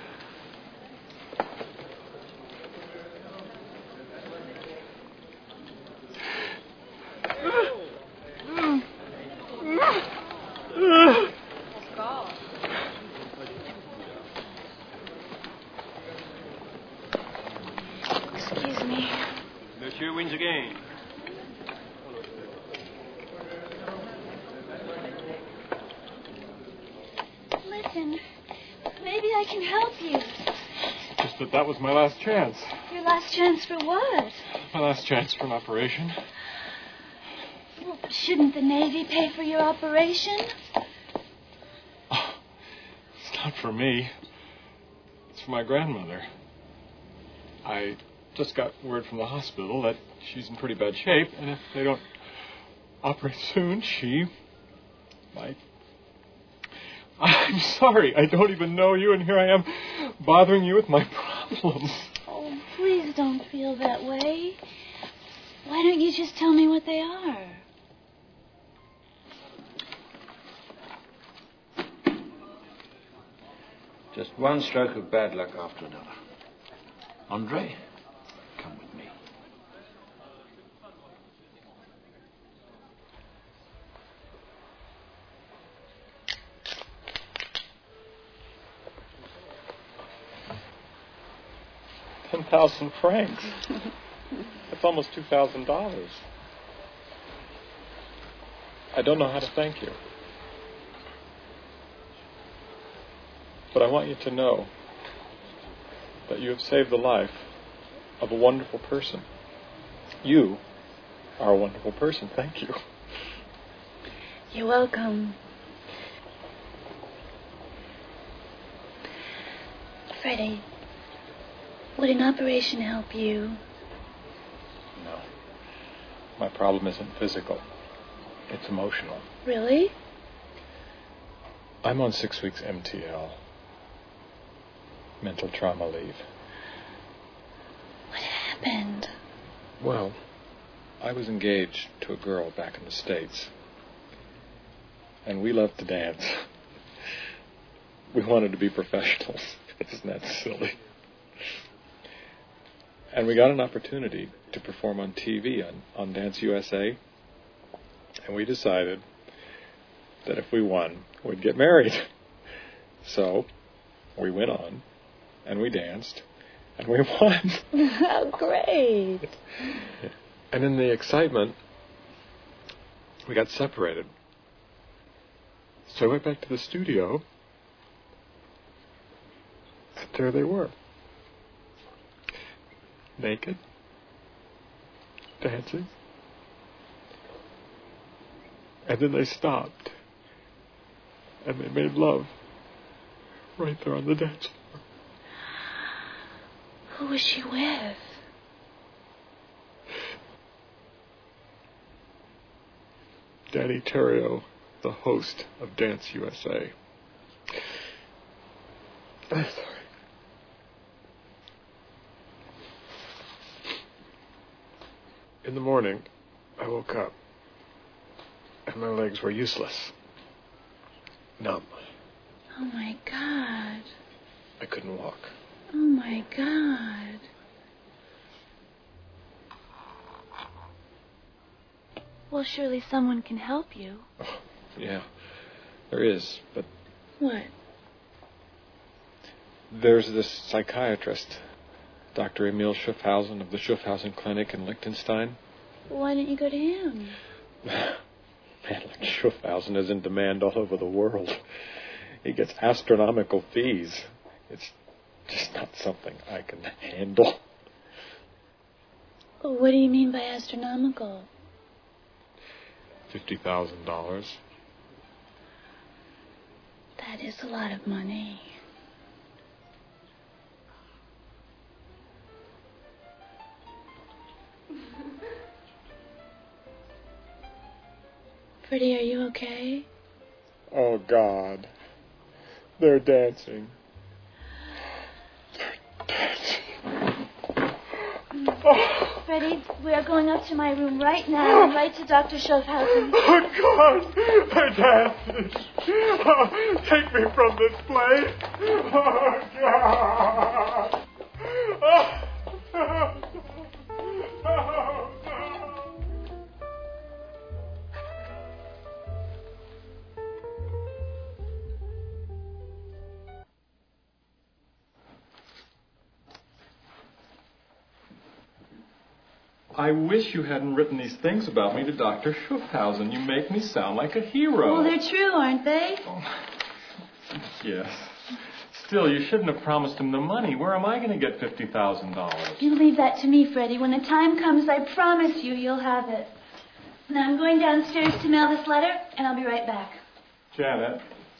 Speaker 8: Excuse me.
Speaker 15: Monsieur wins again.
Speaker 8: Listen, maybe I can help you.
Speaker 10: Just that was my last chance.
Speaker 8: Your last chance for what?
Speaker 10: My last chance for an operation.
Speaker 8: Well, shouldn't the Navy pay for your operation?
Speaker 10: It's not for me. It's for my grandmother. I just got word from the hospital that she's in pretty bad shape, and if they don't operate soon, she might... I'm sorry, I don't even know you, and here I am bothering you with my problems.
Speaker 8: Oh, please don't feel that way. Why don't you just tell me what they are?
Speaker 2: Just one stroke of bad luck after another. Andre, come with me.
Speaker 10: $10,000 francs. That's almost $2,000.
Speaker 5: I don't know how to thank you. But I want you to know that you have saved the life of a wonderful person. You are a wonderful person. Thank you.
Speaker 8: You're welcome. Freddie, would an operation help you?
Speaker 5: No. My problem isn't physical. It's emotional.
Speaker 8: Really?
Speaker 5: I'm on 6 weeks MTL. Mental trauma leave.
Speaker 8: What happened?
Speaker 5: Well, I was engaged to a girl back in the States. And we loved to dance. We wanted to be professionals. Isn't that silly? And we got an opportunity to perform on TV on Dance USA. And we decided that if we won, we'd get married. So we went on, and we danced, and we won.
Speaker 8: How great.
Speaker 5: And in the excitement, we got separated. So I went back to the studio, and there they were. Naked, dancing. And then they stopped, and they made love right there on the dance floor.
Speaker 8: Who was she with?
Speaker 5: Danny Terrio, the host of Dance USA. I'm sorry. In the morning, I woke up, and my legs were useless. Numb.
Speaker 8: Oh, my God.
Speaker 5: I couldn't walk.
Speaker 8: Oh, my God. Well, surely someone can help you.
Speaker 5: Oh, yeah, there is, but...
Speaker 8: What?
Speaker 5: There's this psychiatrist, Dr. Emil Schaffhausen of the Schaffhausen Clinic in Liechtenstein.
Speaker 8: Why don't you go to him?
Speaker 5: Man like Schaffhausen is in demand all over the world. He gets astronomical fees. It's just not something I can handle.
Speaker 8: Well, what do you mean by astronomical?
Speaker 5: $50,000.
Speaker 8: That is a lot of money. Freddie, are you okay?
Speaker 5: Oh, God. They're dancing.
Speaker 8: Freddie, we are going up to my room right now and right to Dr. Schaffhausen.
Speaker 5: Oh, God. They're dancing. Oh, take me from this place. Oh, God. Oh, no. Oh, no. I wish you hadn't written these things about me to Dr. Schaffhausen. You make me sound like a hero.
Speaker 8: Well, they're true, aren't they?
Speaker 5: Oh, yes. Still, you shouldn't have promised him the money. Where am I going to get $50,000?
Speaker 8: You leave that to me, Freddie. When the time comes, I promise you'll have it. Now, I'm going downstairs to mail this letter, and I'll be right back.
Speaker 5: Janet.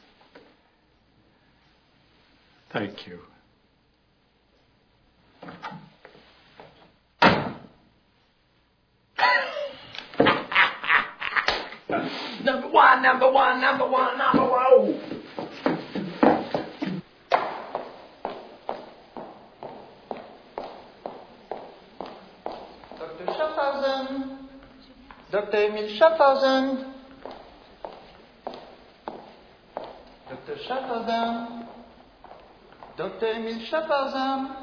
Speaker 5: Thank you.
Speaker 3: Number one, number one, number one, number one.
Speaker 16: Dr. Schaffhausen. Dr. Emil Schaffhausen. Dr. Schaffhausen. Dr. Emil Schaffhausen.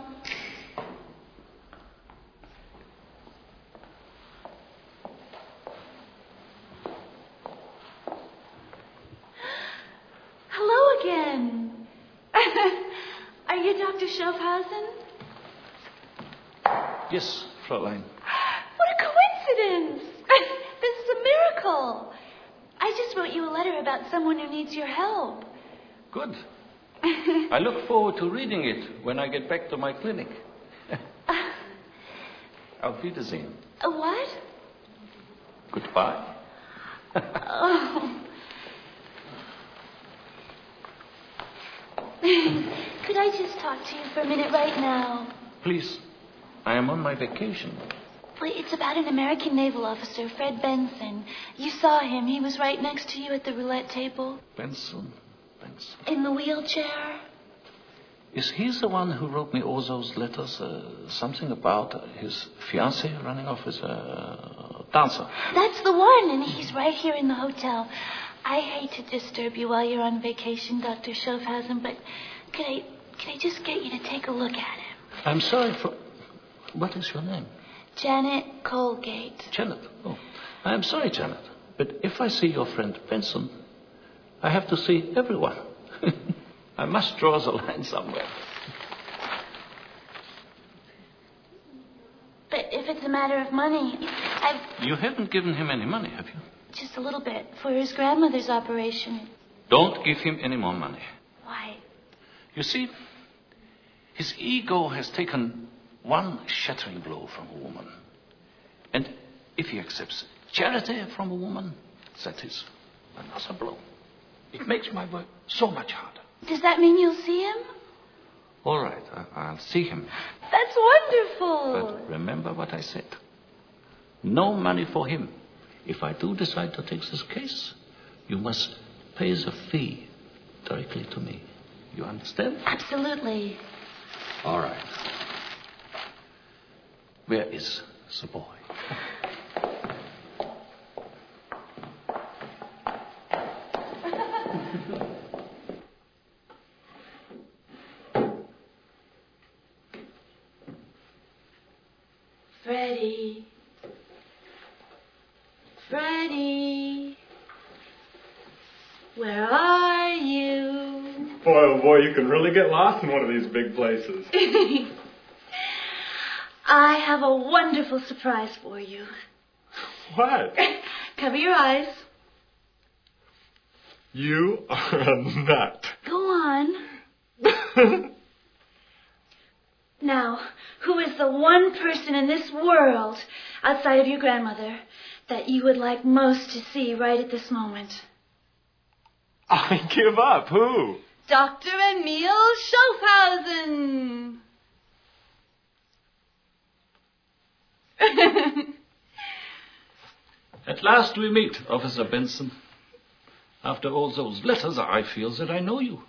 Speaker 8: Are you Dr. Schaffhausen? I just wrote you a letter about someone who needs your help.
Speaker 2: Good. I look forward to reading it when I get back to my clinic. Auf Wiedersehen.
Speaker 8: A what?
Speaker 2: Goodbye.
Speaker 8: Oh. Could I just talk to you for a minute right now?
Speaker 2: Please. I am on my vacation.
Speaker 8: Well, it's about an American naval officer, Fred Benson. You saw him. He was right next to you at the roulette table.
Speaker 2: Benson.
Speaker 8: In the wheelchair.
Speaker 2: Is he the one who wrote me all those letters? Something about his fiancée running off with a dancer.
Speaker 8: That's the one, and he's right here in the hotel. I hate to disturb you while you're on vacation, Dr. Schaffhausen, but could I just get you to take a look at him?
Speaker 2: I'm sorry for... What is your name?
Speaker 8: Janet Colgate.
Speaker 2: Janet. Oh, I'm sorry, Janet. But if I see your friend Benson, I have to see everyone. I must draw the line somewhere.
Speaker 8: But if it's a matter of money,
Speaker 2: You haven't given him any money, have you?
Speaker 8: Just a little bit for his grandmother's operation.
Speaker 2: Don't give him any more money.
Speaker 8: Why?
Speaker 2: You see, his ego has taken one shattering blow from a woman. And if he accepts charity from a woman, that is another blow. It makes my work so much harder.
Speaker 8: Does that mean you'll see him?
Speaker 2: All right, I'll see him.
Speaker 8: That's wonderful.
Speaker 2: But remember what I said. No money for him. If I do decide to take this case, you must pay the fee directly to me. You understand?
Speaker 8: Absolutely.
Speaker 2: All right. Where is the boy?
Speaker 8: Freddie. Freddie. Where are you?
Speaker 5: Boy, oh boy, you can really get lost in one of these big places.
Speaker 8: I have a wonderful surprise for you.
Speaker 5: What?
Speaker 8: Cover your eyes.
Speaker 5: You are a nut.
Speaker 8: Go on. Now, who is the one person in this world, outside of your grandmother, that you would like most to see right at this moment?
Speaker 5: I give up. Who?
Speaker 6: Dr. Emil Schaffhausen.
Speaker 2: At last we meet, Officer Benson. After all those letters, I feel that I know you.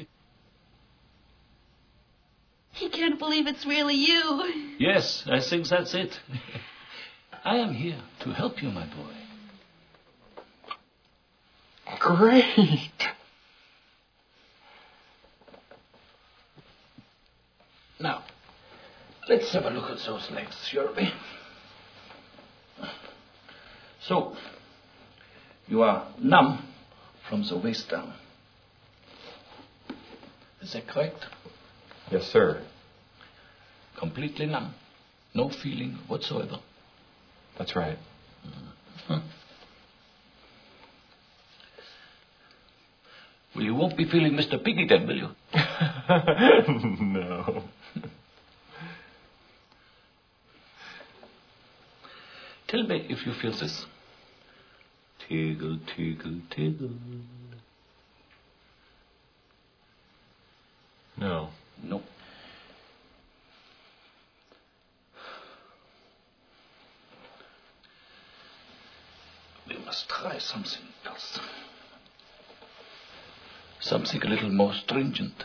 Speaker 8: He can't believe it's really you.
Speaker 2: Yes, I think that's it. I am here to help you, my boy.
Speaker 5: Great.
Speaker 2: Now, let's have a look at those legs, shall we? So, you are numb from the waist down. Is that correct?
Speaker 5: Yes, sir.
Speaker 2: Completely numb. No feeling whatsoever.
Speaker 5: That's right.
Speaker 2: Mm-hmm. Well, you won't be feeling Mr. Piggy then, will you?
Speaker 5: No.
Speaker 2: Tell me if you feel this. Tiggle, tiggle, tiggle.
Speaker 5: No.
Speaker 2: No. We must try something else. Something a little more stringent.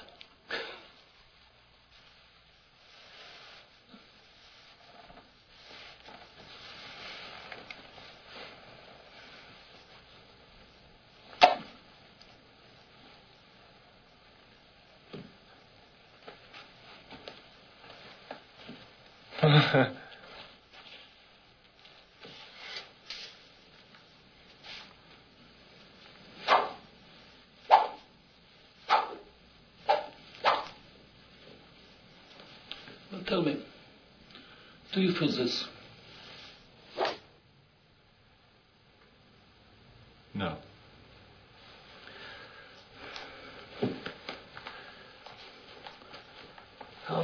Speaker 2: Well, tell me, do you feel this?
Speaker 5: No.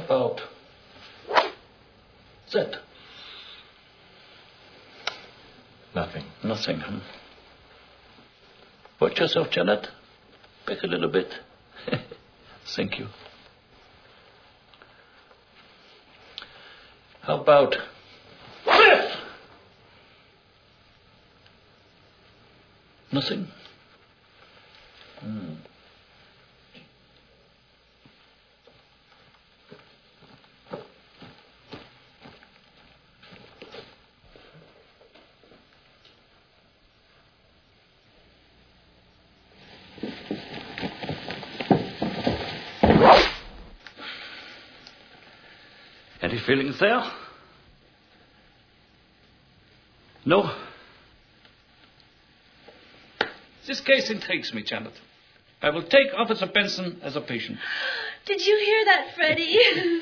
Speaker 2: about that?
Speaker 5: Nothing.
Speaker 2: Nothing, huh? Watch yourself, Janet. Back a little bit. Thank you. How about this? Nothing? Any feelings there? No? This case intrigues me, Janet. I will take Officer Benson as a patient.
Speaker 8: Did you hear that, Freddie?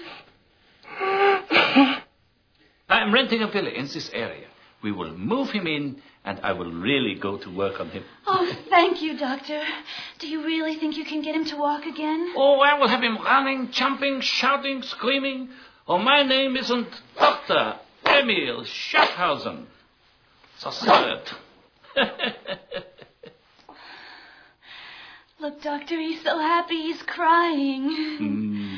Speaker 2: I am renting a villa in this area. We will move him in, and I will really go to work on him.
Speaker 8: Oh, thank you, Doctor. Do you really think you can get him to walk again?
Speaker 2: Oh, I will have him running, jumping, shouting, screaming. Oh, my name isn't Dr. Emil Schaffhausen. So sad.
Speaker 8: Look, Doctor, he's so happy he's crying.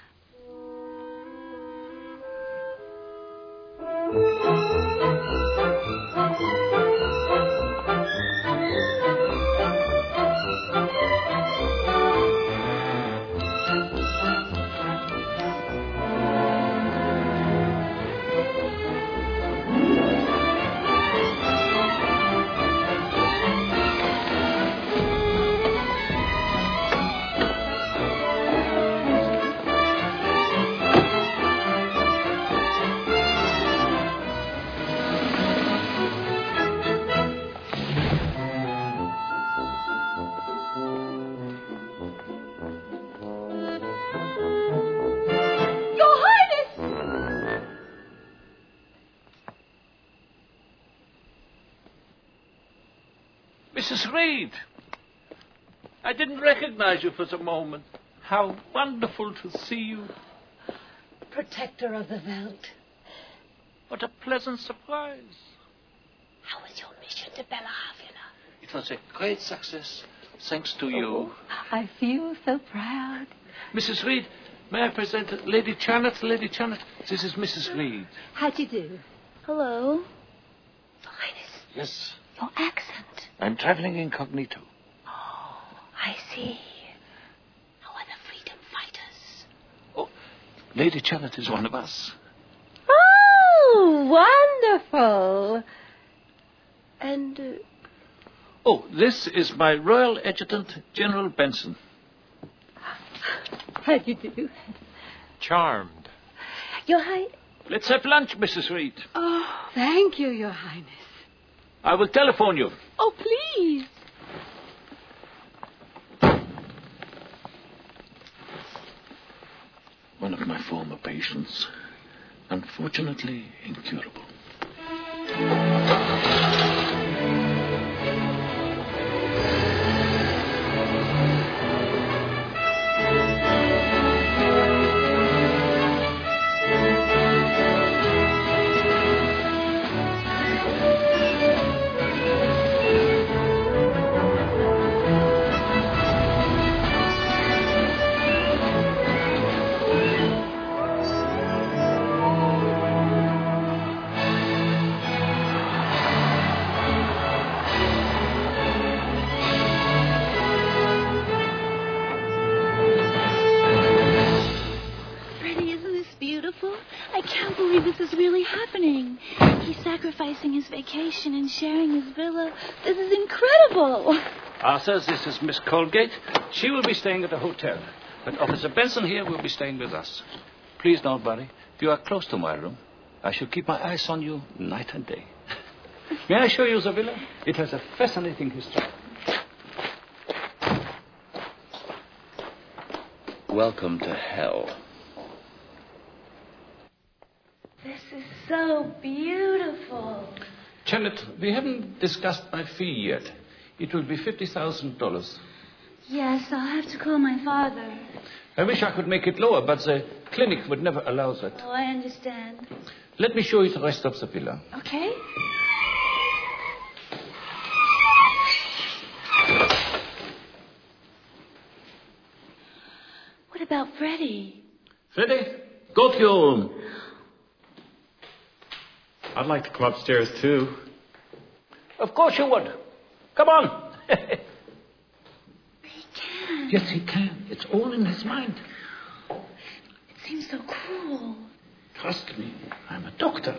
Speaker 2: Mrs. Reed, I didn't recognize you for the moment. How wonderful to see you.
Speaker 17: Protector of the Welt.
Speaker 2: What a pleasant surprise.
Speaker 17: How was your mission to Bella-Havana?
Speaker 2: It was a great success, thanks to you.
Speaker 17: I feel so proud.
Speaker 2: Mrs. Reed, may I present Lady Janet? Lady Janet, this is Mrs. Reed.
Speaker 17: How'd you do?
Speaker 8: Hello.
Speaker 17: Your Highness.
Speaker 2: Yes.
Speaker 17: Your accent.
Speaker 2: I'm traveling incognito.
Speaker 17: Oh, I see. How are the freedom fighters?
Speaker 2: Oh, Lady Janet is one of us.
Speaker 17: Oh, wonderful. And...
Speaker 2: Oh, this is my Royal Adjutant, General Benson.
Speaker 17: How do you do?
Speaker 5: Charmed.
Speaker 17: Your Highness.
Speaker 2: Let's have lunch, Mrs. Reed.
Speaker 17: Oh, thank you, Your Highness.
Speaker 2: I will telephone you.
Speaker 17: Oh, please.
Speaker 2: One of my former patients. Unfortunately, incurable.
Speaker 8: I can't believe this is really happening. He's sacrificing his vacation and sharing his villa. This is incredible.
Speaker 2: Arthur, this is Miss Colgate. She will be staying at the hotel. But Officer Benson here will be staying with us. Please don't worry. You are close to my room. I shall keep my eyes on you night and day. May I show you the villa? It has a fascinating history. Welcome to hell.
Speaker 8: This is so beautiful.
Speaker 2: Janet, we haven't discussed my fee yet. It will be $50,000.
Speaker 8: Yes, I'll have to call my father.
Speaker 2: I wish I could make it lower, but the clinic would never allow that.
Speaker 8: Oh, I understand.
Speaker 2: Let me show you the rest of the villa.
Speaker 8: Okay. What about Freddie?
Speaker 2: Freddie, go to your room.
Speaker 5: I'd like to come upstairs, too.
Speaker 2: Of course you would. Come on.
Speaker 8: He can.
Speaker 2: Yes, he can. It's all in his mind.
Speaker 8: It seems so cruel.
Speaker 2: Trust me, I'm a doctor.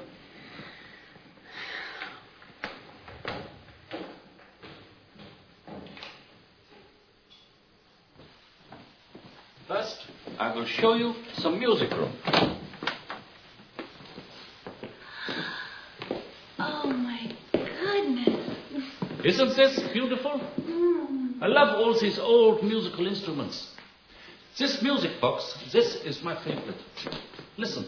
Speaker 2: First, I will show you some music room.
Speaker 8: Oh, my goodness.
Speaker 2: Isn't this beautiful? I love all these old musical instruments. This music box, this is my favorite. Listen.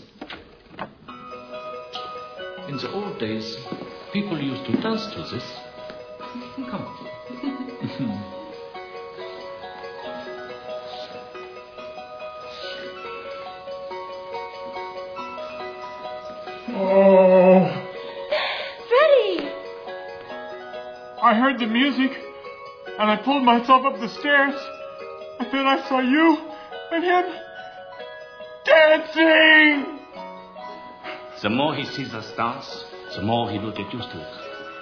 Speaker 2: In the old days, people used to dance to this. Come.
Speaker 18: Oh.
Speaker 8: Freddie!
Speaker 18: I heard the music, and I pulled myself up the stairs, and then I saw you and him dancing!
Speaker 2: The more he sees us dance, the more he will get used to it.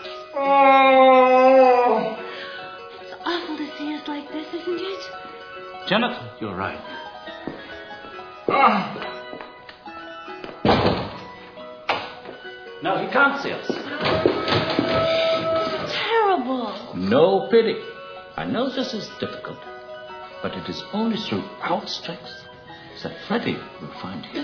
Speaker 18: Oh!
Speaker 8: It's awful to see us like this, isn't it?
Speaker 2: Janet, you're right.
Speaker 18: Ah.
Speaker 2: Now he can't see us.
Speaker 8: This is terrible.
Speaker 2: No pity. I know this is difficult, but it is only through our strength that Freddie will find his.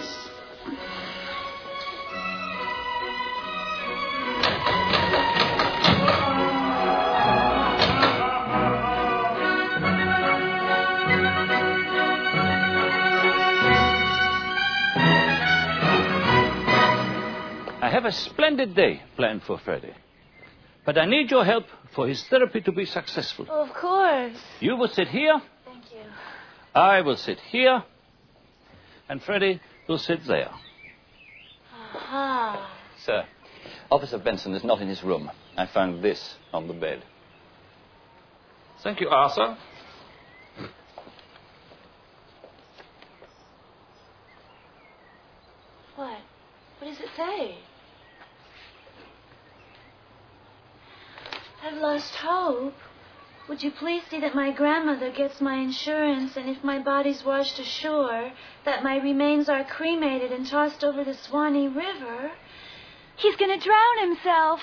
Speaker 2: I have a splendid day planned for Freddie. But I need your help for his therapy to be successful.
Speaker 8: Oh, of course.
Speaker 2: You will sit here.
Speaker 8: Thank you.
Speaker 2: I will sit here. And Freddie will sit there.
Speaker 8: Aha.
Speaker 2: Sir, Officer Benson is not in his room. I found this on the bed. Thank you, Arthur.
Speaker 8: What? What does it say? I've lost hope. Would you please see that my grandmother gets my insurance, and if my body's washed ashore, that my remains are cremated and tossed over the Swanee River?
Speaker 6: He's going to drown himself.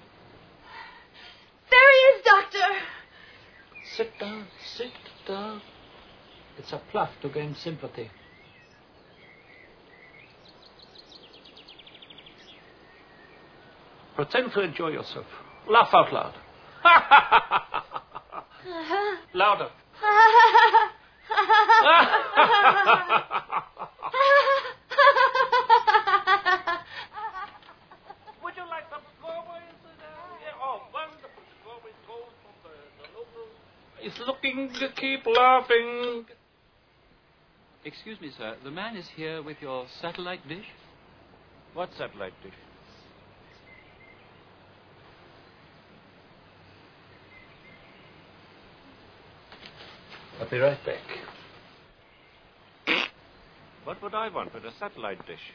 Speaker 8: There he is, Doctor!
Speaker 2: Sit down, sit down. It's a bluff to gain sympathy. Pretend to enjoy yourself. Laugh out loud. Louder. Would you like some strawberries? Oh, wonderful strawberries gold from the local. He's looking to keep laughing.
Speaker 19: Excuse me, sir. The man is here with your satellite dish?
Speaker 2: What satellite dish? I'll be right back. What would I want with a satellite dish?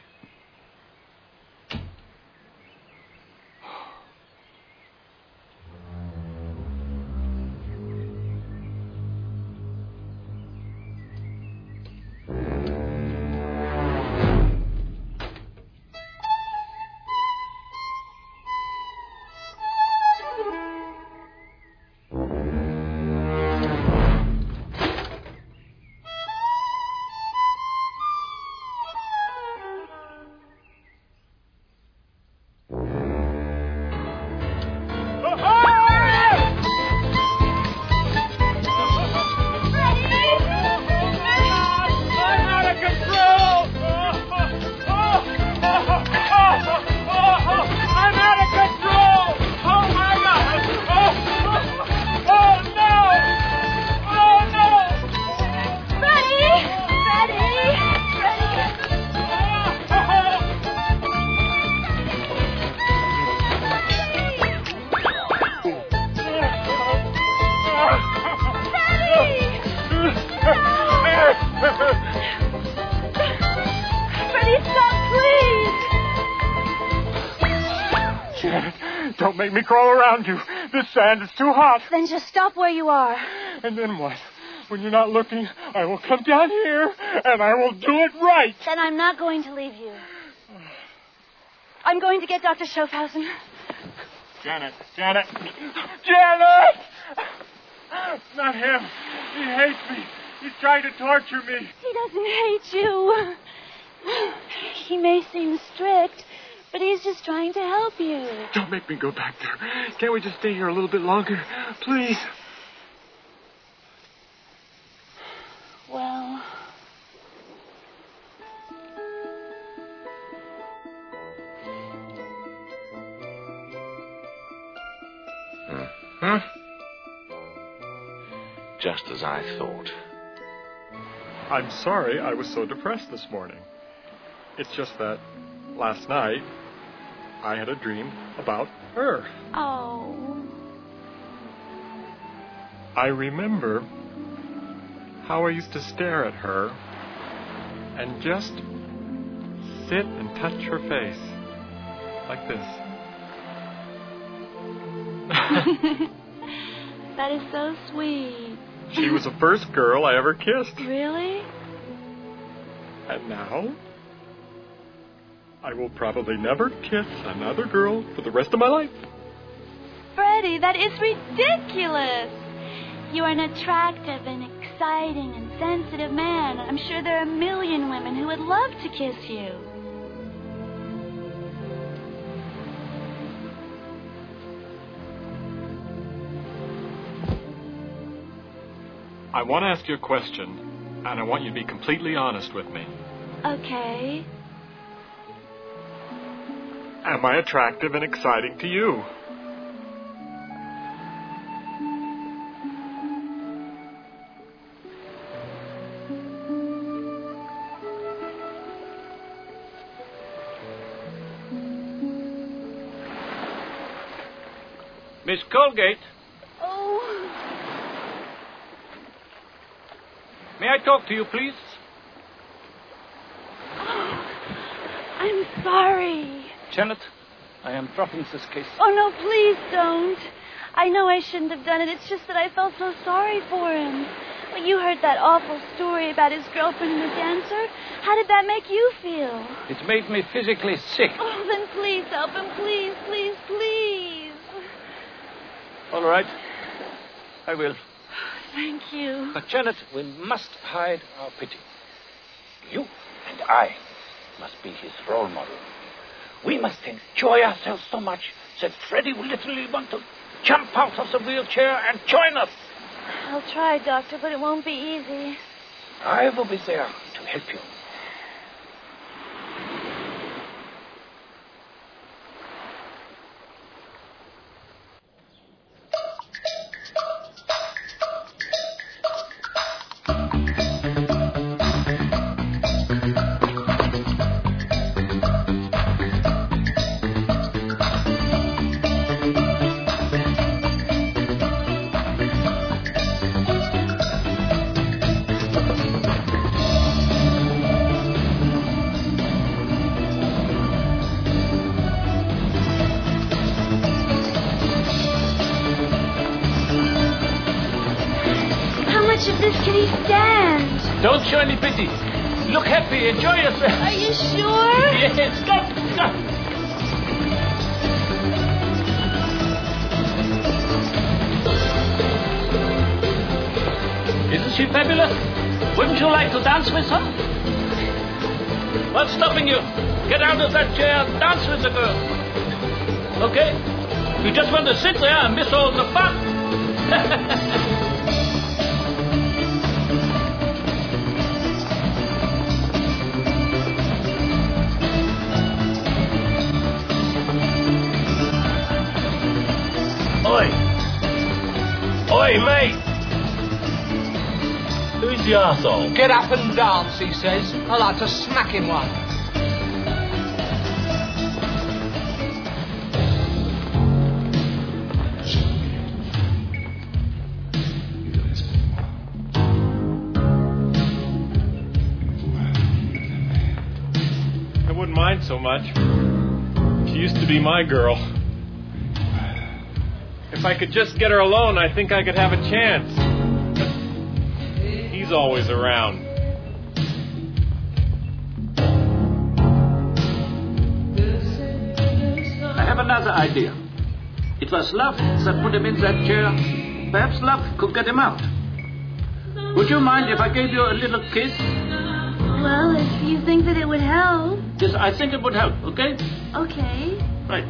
Speaker 18: make me crawl around you. This sand is too hot.
Speaker 8: Then just stop where you are.
Speaker 18: And then what? When you're not looking, I will come down here, and I will do it right.
Speaker 8: Then I'm not going to leave you. I'm going to get Dr. Schofhausen.
Speaker 18: Janet! Not him. He hates me. He's trying to torture me.
Speaker 8: He doesn't hate you. He may seem strict, but he's just trying to help you.
Speaker 18: Don't make me go back there. Can't we just stay here a little bit longer? Please.
Speaker 8: Well...
Speaker 3: Just as I thought.
Speaker 18: I'm sorry I was so depressed this morning. It's just that last night I had a dream about her.
Speaker 8: Oh.
Speaker 18: I remember how I used to stare at her and just sit and touch her face like this.
Speaker 8: That is so sweet.
Speaker 18: She was the first girl I ever kissed.
Speaker 8: Really?
Speaker 18: And now, I will probably never kiss another girl for the rest of my life.
Speaker 8: Freddie, that is ridiculous. You are an attractive and exciting and sensitive man. I'm sure there are a million women who would love to kiss you.
Speaker 18: I want to ask you a question, and I want you to be completely honest with me.
Speaker 8: Okay.
Speaker 18: Am I attractive and exciting to you?
Speaker 2: Miss Colgate.
Speaker 8: Oh.
Speaker 2: May I talk to you, please?
Speaker 8: Oh, I'm sorry.
Speaker 2: Janet, I am dropping this case.
Speaker 8: Oh, no, please don't. I know I shouldn't have done it. It's just that I felt so sorry for him. Well, you heard that awful story about his girlfriend and the dancer. How did that make you feel?
Speaker 2: It made me physically sick.
Speaker 8: Oh, then please help him. Please, please, please.
Speaker 2: All right. I will.
Speaker 8: Thank you.
Speaker 2: But, Janet, we must hide our pity. You and I must be his role model. We must enjoy ourselves so much that Freddie will literally want to jump out of the wheelchair and join us.
Speaker 8: I'll try, Doctor, but it won't be easy.
Speaker 2: I will be there to help you. Don't show any pity. Look happy. Enjoy yourself.
Speaker 8: Are you sure?
Speaker 2: Yes. Go. Isn't she fabulous? Wouldn't you like to dance with her? What's stopping you? Get out of that chair and dance with the girl. Okay? You just want to sit there and miss all the fun. Oi, mate! Who's the arsehole?
Speaker 4: Get up and dance, he says. I like to smack him one.
Speaker 18: I wouldn't mind so much. She used to be my girl. If I could just get her alone, I think I could have a chance. But he's always around.
Speaker 2: I have another idea. It was love that put him in that chair. Perhaps love could get him out. Would you mind if I gave you a little kiss?
Speaker 8: Well, if you think that it would help.
Speaker 2: Yes, I think it would help, okay?
Speaker 8: Okay.
Speaker 2: Right.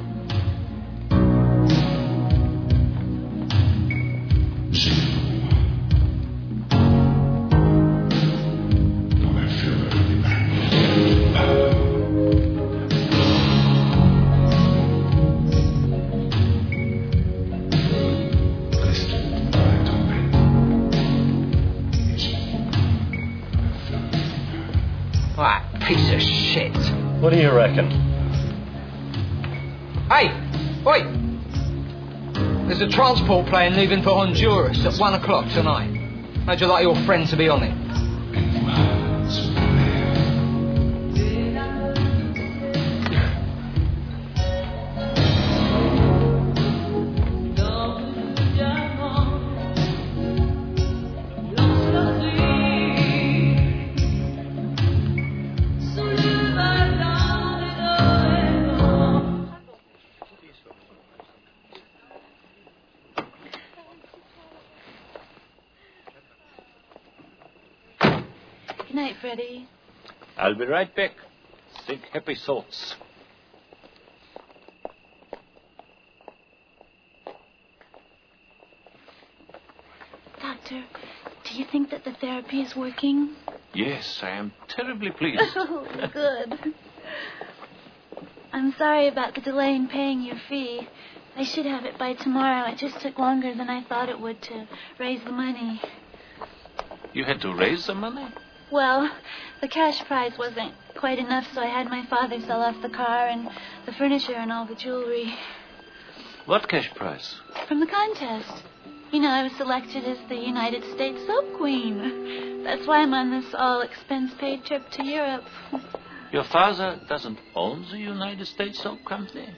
Speaker 20: Piece of shit.
Speaker 10: What do you reckon?
Speaker 20: Hey, wait. There's a transport plane leaving for Honduras at 1 o'clock tonight. How'd you like your friend to be on it?
Speaker 8: Good night, Freddie.
Speaker 2: I'll be right back. Think happy thoughts.
Speaker 8: Doctor, do you think that the therapy is working?
Speaker 2: Yes, I am terribly pleased.
Speaker 8: Oh, good. I'm sorry about the delay in paying your fee. I should have it by tomorrow. It just took longer than I thought it would to raise the money.
Speaker 2: You had to raise the money?
Speaker 8: Well, the cash prize wasn't quite enough, so I had my father sell off the car and the furniture and all the jewelry.
Speaker 2: What cash prize?
Speaker 8: From the contest. You know, I was selected as the United States Soap Queen. That's why I'm on this all-expense-paid trip to Europe.
Speaker 2: Your father doesn't own the United States Soap Company?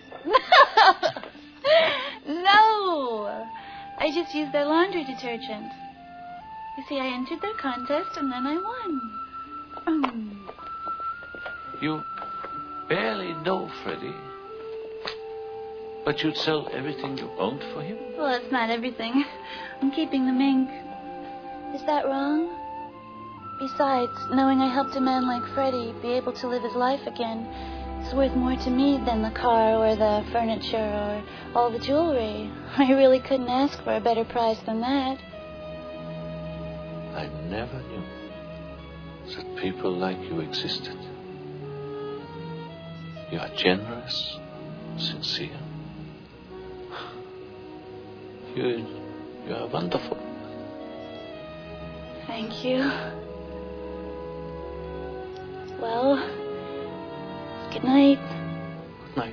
Speaker 8: No! I just used their laundry detergent. You see, I entered their contest and then I won.
Speaker 2: You barely know Freddie. But you'd sell everything you owned for him?
Speaker 8: Well, it's not everything. I'm keeping the mink. Is that wrong? Besides, knowing I helped a man like Freddie be able to live his life again is worth more to me than the car or the furniture or all the jewelry. I really couldn't ask for a better price than that.
Speaker 2: I never knew that people like you existed. You are generous, sincere. You are wonderful.
Speaker 8: Thank you. Well, good night.
Speaker 2: Good night.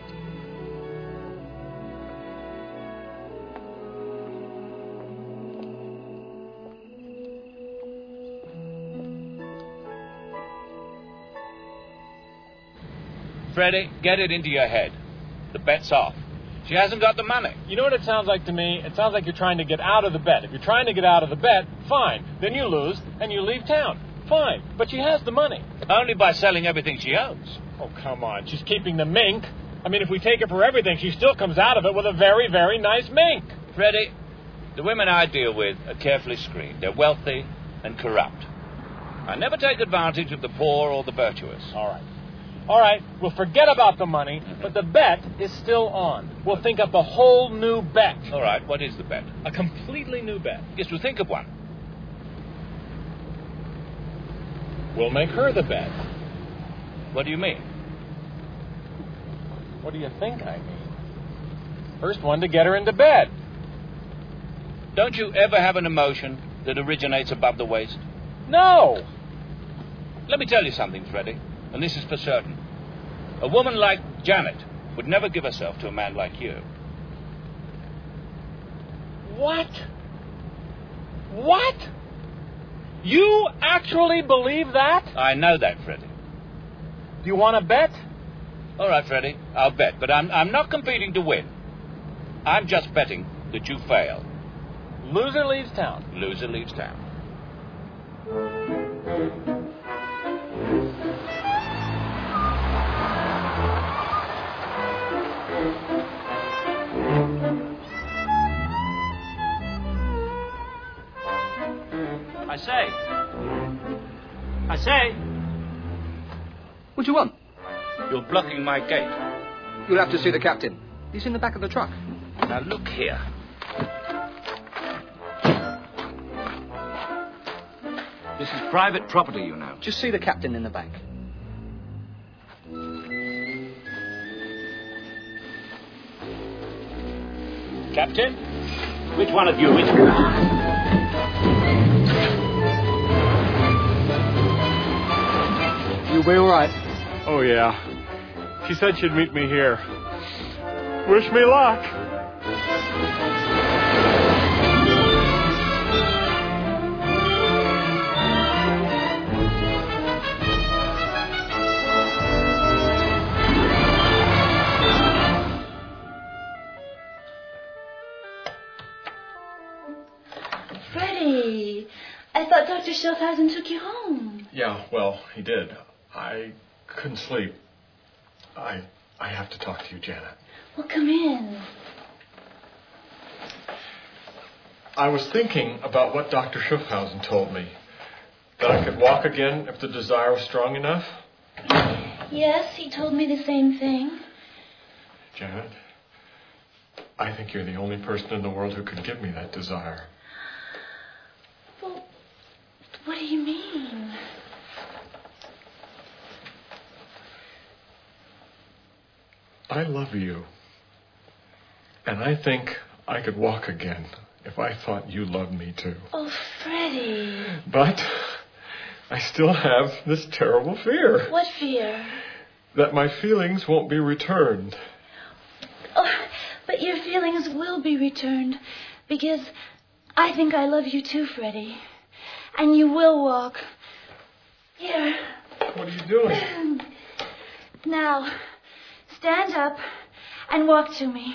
Speaker 2: Freddie, get it into your head. The bet's off. She hasn't got the money.
Speaker 18: You know what it sounds like to me? It sounds like you're trying to get out of the bet. If you're trying to get out of the bet, fine. Then you lose and you leave town. Fine. But she has the money.
Speaker 2: Only by selling everything she owns.
Speaker 18: Oh, come on. She's keeping the mink. I mean, if we take her for everything, she still comes out of it with a very, very nice mink.
Speaker 2: Freddie, the women I deal with are carefully screened. They're wealthy and corrupt. I never take advantage of the poor or the virtuous.
Speaker 18: All right. All right, we'll forget about the money, but the bet is still on. We'll think up a whole new bet.
Speaker 2: All right, what is the bet?
Speaker 18: A completely new bet.
Speaker 2: Yes, we'll think of one.
Speaker 18: We'll make her the bet.
Speaker 2: What do you mean?
Speaker 18: What do you think I mean? First one to get her into bed.
Speaker 2: Don't you ever have an emotion that originates above the waist?
Speaker 18: No!
Speaker 2: Let me tell you something, Freddie, and this is for certain. A woman like Janet would never give herself to a man like you.
Speaker 18: What? What? You actually believe that?
Speaker 2: I know that, Freddie.
Speaker 18: Do you want to bet?
Speaker 2: All right, Freddie, I'll bet, but I'm not competing to win. I'm just betting that you fail.
Speaker 10: Loser leaves town.
Speaker 2: Loser leaves town.
Speaker 10: I say.
Speaker 20: What do you want?
Speaker 2: You're blocking my gate.
Speaker 20: You'll have to see the captain. He's in the back of the truck.
Speaker 2: Now look here. This is private property, you know.
Speaker 20: Just see the captain in the back.
Speaker 2: Captain? Which one of you is...
Speaker 20: You'll be all right.
Speaker 18: Oh, yeah. She said she'd meet me here. Wish me luck.
Speaker 8: Freddie, I thought Dr. Schaffhausen took you home.
Speaker 18: Yeah, well, he did. I couldn't sleep. I have to talk to you, Janet.
Speaker 8: Well, come in.
Speaker 18: I was thinking about what Dr. Schaffhausen told me. That I could walk again if the desire was strong enough.
Speaker 8: Yes, he told me the same thing.
Speaker 18: Janet, I think you're the only person in the world who could give me that desire.
Speaker 8: Well, what do you mean?
Speaker 18: I love you. And I think I could walk again if I thought you loved me too.
Speaker 8: Oh, Freddie.
Speaker 18: But I still have this terrible fear.
Speaker 8: What fear?
Speaker 18: That my feelings won't be returned.
Speaker 8: Oh, but your feelings will be returned. Because I think I love you too, Freddie. And you will walk. Here.
Speaker 18: What are you doing?
Speaker 8: Now, stand up and walk to me.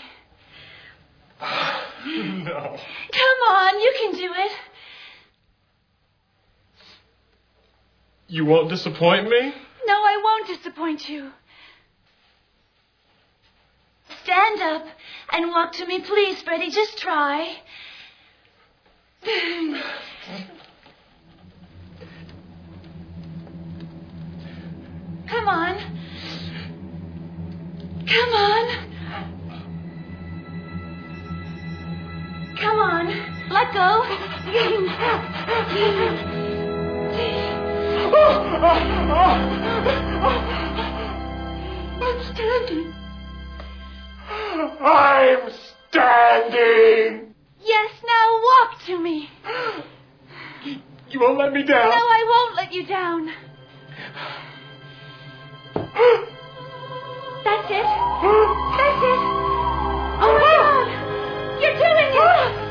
Speaker 18: No.
Speaker 8: Come on, you can do it.
Speaker 18: You won't disappoint me?
Speaker 8: No, I won't disappoint you. Stand up and walk to me, please, Freddie. Just try. Come on. Come on. Come on. Let go. I'm standing.
Speaker 18: I'm standing.
Speaker 8: Yes, now walk to me.
Speaker 18: You won't let me down.
Speaker 8: No, I won't let you down. That's it. That's it. Oh, my God. You're doing it.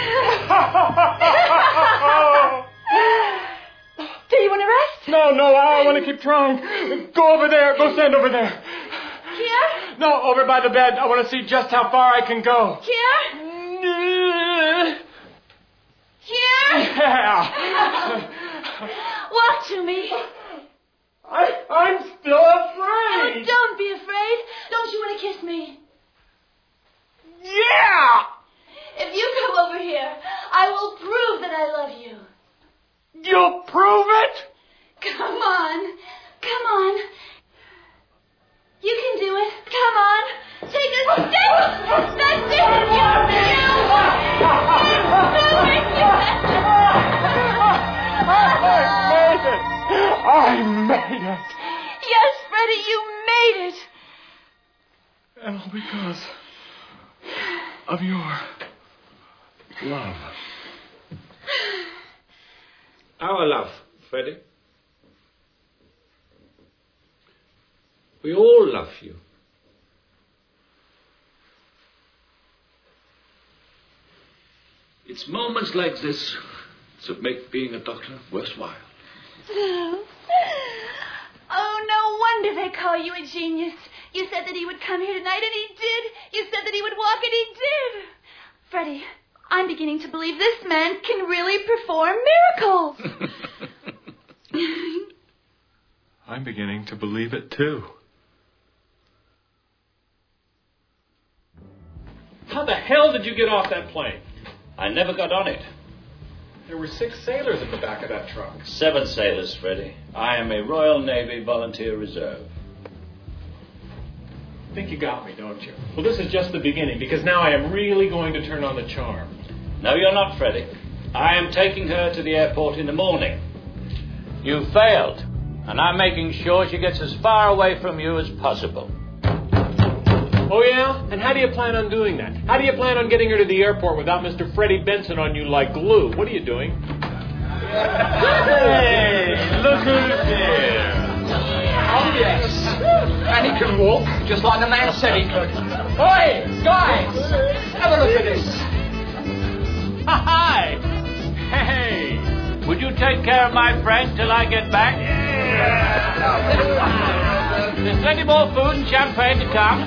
Speaker 8: Do you want to rest?
Speaker 18: No, I want to keep trying. Go over there. Go stand over there.
Speaker 8: Here?
Speaker 18: No, over by the bed. I want to see just how far I can go.
Speaker 8: Here? Here?
Speaker 18: Yeah.
Speaker 8: Walk to me.
Speaker 18: I'm still afraid.
Speaker 8: Oh, don't be afraid. Don't you want to kiss me?
Speaker 18: Yeah!
Speaker 8: If you come over here, I will prove that I love you.
Speaker 18: You'll prove it?
Speaker 8: Come on. Come on. You can do it. Come on. Take a step. That's it.
Speaker 18: I made it.
Speaker 8: Yes, Freddie, you made it.
Speaker 18: And all because of your love.
Speaker 2: Our love, Freddie. We all love you. It's moments like this that make being a doctor worthwhile.
Speaker 8: Oh, no wonder they call you a genius. You said that he would come here tonight, and he did. You said that he would walk, and he did. Freddie, I'm beginning to believe this man can really perform miracles.
Speaker 18: I'm beginning to believe it, too.
Speaker 5: How the hell did you get off that plane?
Speaker 2: I never got on it.
Speaker 5: There were 6 sailors at the back of that truck.
Speaker 2: 7 sailors, Freddie. I am a Royal Navy Volunteer Reserve.
Speaker 5: I think you got me, don't you? Well, this is just the beginning, because now I am really going to turn on the charm.
Speaker 2: No, you're not, Freddie. I am taking her to the airport in the morning. You failed, and I'm making sure she gets as far away from you as possible.
Speaker 5: Oh, yeah? And how do you plan on doing that? How do you plan on getting her to the airport without Mr. Freddie Benson on you like glue? What are you doing?
Speaker 10: Hey, look who's here.
Speaker 20: Oh, yes. And he can walk, just like the man said he could. Oi, guys! Have a look at this.
Speaker 2: Hi! Hey! Would you take care of my friend till I get back? Yeah. There's plenty more food and champagne to come.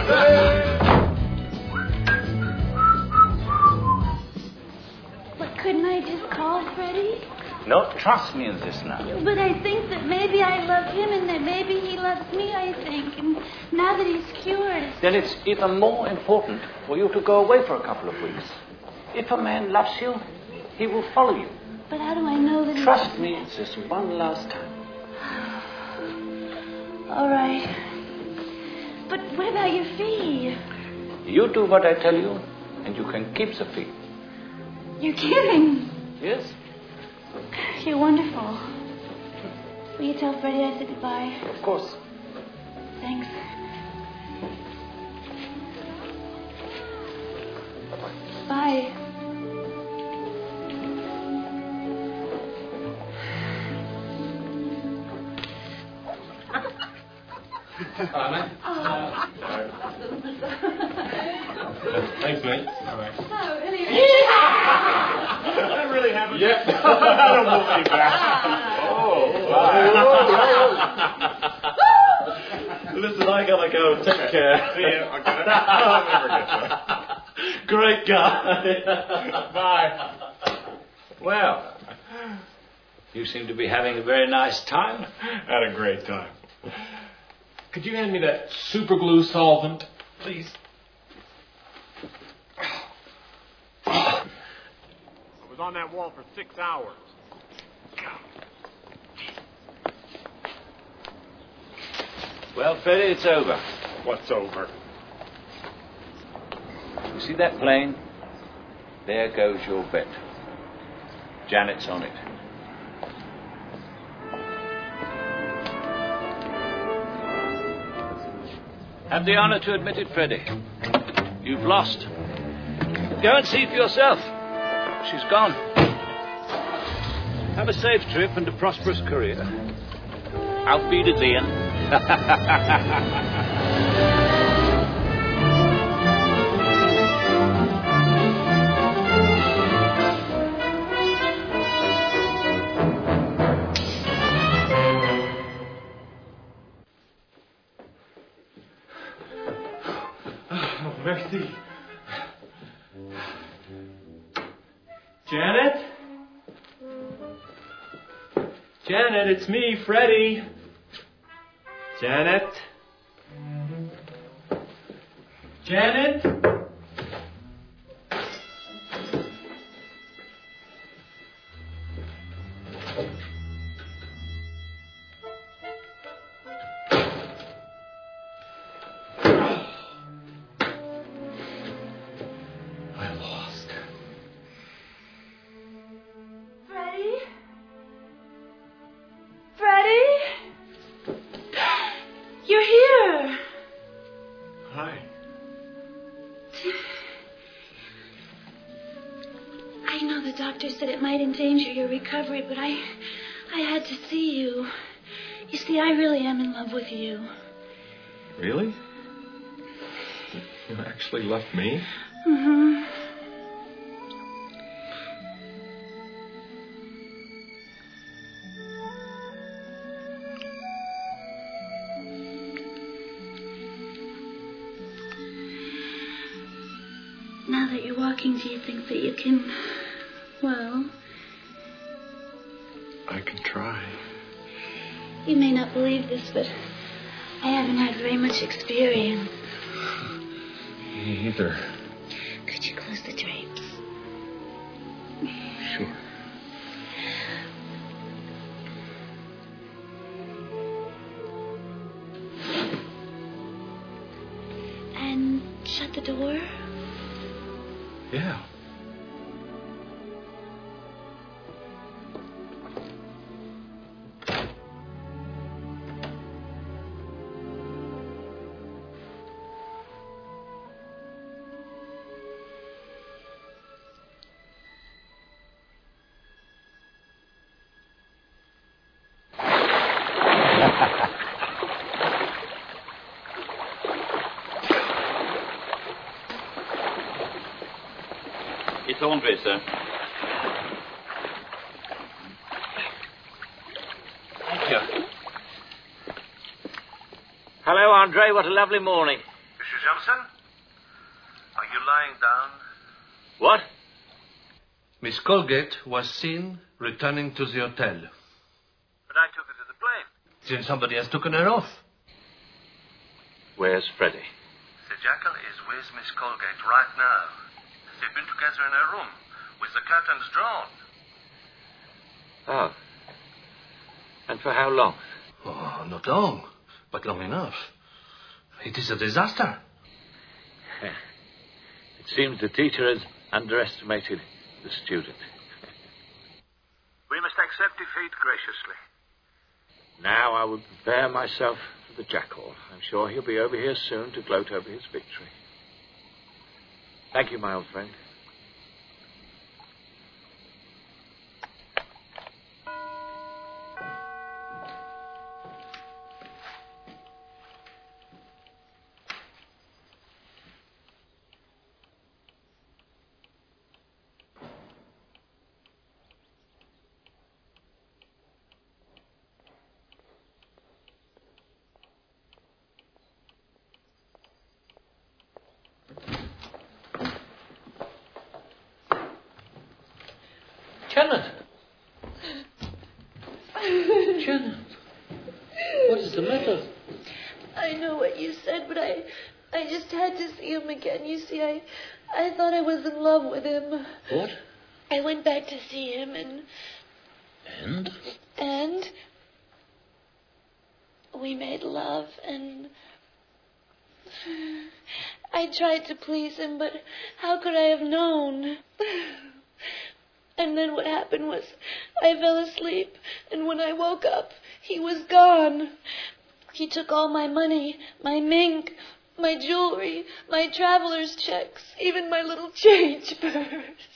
Speaker 8: But couldn't I just call Freddie?
Speaker 2: No, trust me in this now.
Speaker 8: But I think that maybe I love him and that maybe he loves me, I think. And now that he's cured...
Speaker 2: Then it's even more important for you to go away for a couple of weeks. If a man loves you, he will follow you.
Speaker 8: But how do I know that...
Speaker 2: Trust me, it's just one last time.
Speaker 8: All right. But what about your fee?
Speaker 2: You do what I tell you, and you can keep the fee.
Speaker 8: You're kidding.
Speaker 2: Yes?
Speaker 8: You're wonderful. Will you tell Freddie I said goodbye?
Speaker 2: Of course.
Speaker 8: Thanks. Bye.
Speaker 18: Thanks, mate.
Speaker 5: All right.
Speaker 8: Oh, really?
Speaker 5: That really happened?
Speaker 18: Yep.
Speaker 5: I don't believe that.
Speaker 18: Listen, I gotta go. Take care.
Speaker 5: See ya. Okay. I'll never get you.
Speaker 18: Great guy.
Speaker 5: Bye.
Speaker 2: Well, you seem to be having a very nice time.
Speaker 5: Had a great time. Could you hand me that super glue solvent, please? I was on that wall for 6 hours.
Speaker 2: Well, Freddie, it's over.
Speaker 5: What's over?
Speaker 2: You see that plane? There goes your bet. Janet's on it. Have the honor to admit it, Freddie. You've lost. Go and see for yourself. She's gone. Have a safe trip and a prosperous career. Auf Wiedersehen.
Speaker 5: Mercy. Janet? Janet, it's me, Freddie. Janet? Janet?
Speaker 8: Endanger your recovery, but I had to see you. You see, I really am in love with you.
Speaker 18: Really? You actually left me?
Speaker 8: Mm-hmm. Now that you're walking walking, do you think that you can, well...
Speaker 3: I can try.
Speaker 8: You may not believe this, but I haven't had very much experience.
Speaker 3: Me either.
Speaker 8: Could you close the drapes?
Speaker 3: Sure.
Speaker 8: And shut the door?
Speaker 3: Yeah.
Speaker 2: It's Andre, sir.
Speaker 12: Thank you. Hello, Andre. What a lovely morning.
Speaker 3: Mrs. Johnson? Are you lying down?
Speaker 12: What?
Speaker 3: Miss Colgate was seen returning to the hotel.
Speaker 12: But I took her to the plane.
Speaker 3: Then somebody has taken her off.
Speaker 2: Where's Freddie?
Speaker 3: The jackal is with Miss Colgate right now. They've been together in her room, with the curtains drawn.
Speaker 2: Oh. And for how long?
Speaker 3: Oh, not long, but long enough. It is a disaster.
Speaker 2: It seems the teacher has underestimated the student.
Speaker 12: We must accept defeat graciously.
Speaker 2: Now I will prepare myself for the jackal. I'm sure he'll be over here soon to gloat over his victory. Thank you, my old friend. Janet! Janet! What is the matter?
Speaker 8: I know what you said, but I just had to see him again. You see, I thought I was in love with him.
Speaker 2: What?
Speaker 8: I went back to see him and we made love, and I tried to please him, but how could I have known? And then what happened was I fell asleep, and when I woke up, he was gone. He took all my money, my mink, my jewelry, my traveler's checks, even my little change purse.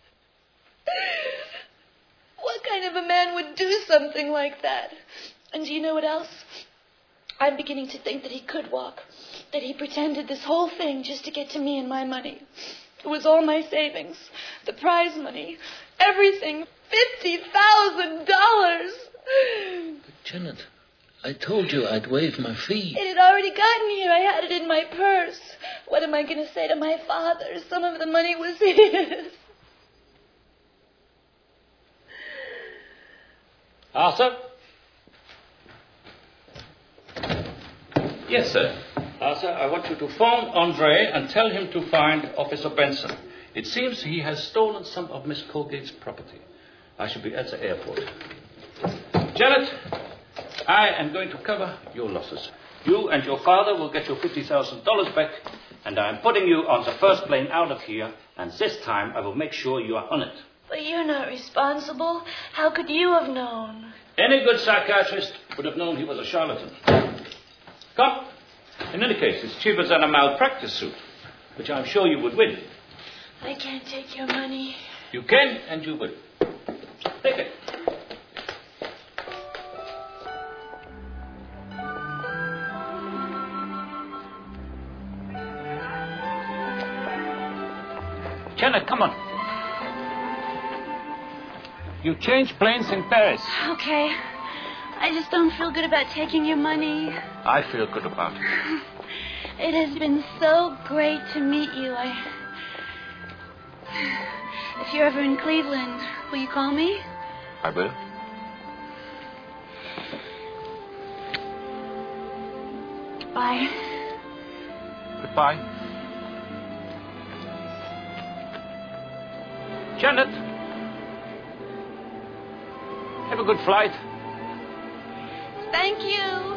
Speaker 8: What kind of a man would do something like that? And do you know what else? I'm beginning to think that he could walk, that he pretended this whole thing just to get to me and my money. It was all my savings, the prize money, everything, $50,000.
Speaker 2: But Janet, I told you I'd waive my fee.
Speaker 8: It had already gotten here. I had it in my purse. What am I going to say to my father? Some of the money was his.
Speaker 12: Arthur?
Speaker 2: Yes, sir.
Speaker 12: Arthur, I want you to phone Andre and tell him to find Officer Benson. It seems he has stolen some of Miss Colgate's property. I shall be at the airport. Janet, I am going to cover your losses. You and your father will get your $50,000 back, and I am putting you on the first plane out of here, and this time I will make sure you are on it.
Speaker 8: But you're not responsible. How could you have known?
Speaker 12: Any good psychiatrist would have known he was a charlatan. Come. In any case, it's cheaper than a malpractice suit, which I'm sure you would win.
Speaker 8: I can't take your money.
Speaker 12: You can, and you will. Take it. Janet, come on. You changed planes in Paris.
Speaker 8: Okay. I just don't feel good about taking your money.
Speaker 12: I feel good about it.
Speaker 8: It has been so great to meet you. If you're ever in Cleveland, will you call me?
Speaker 2: I will.
Speaker 8: Bye.
Speaker 2: Goodbye. Janet. Have a good flight.
Speaker 8: Thank you.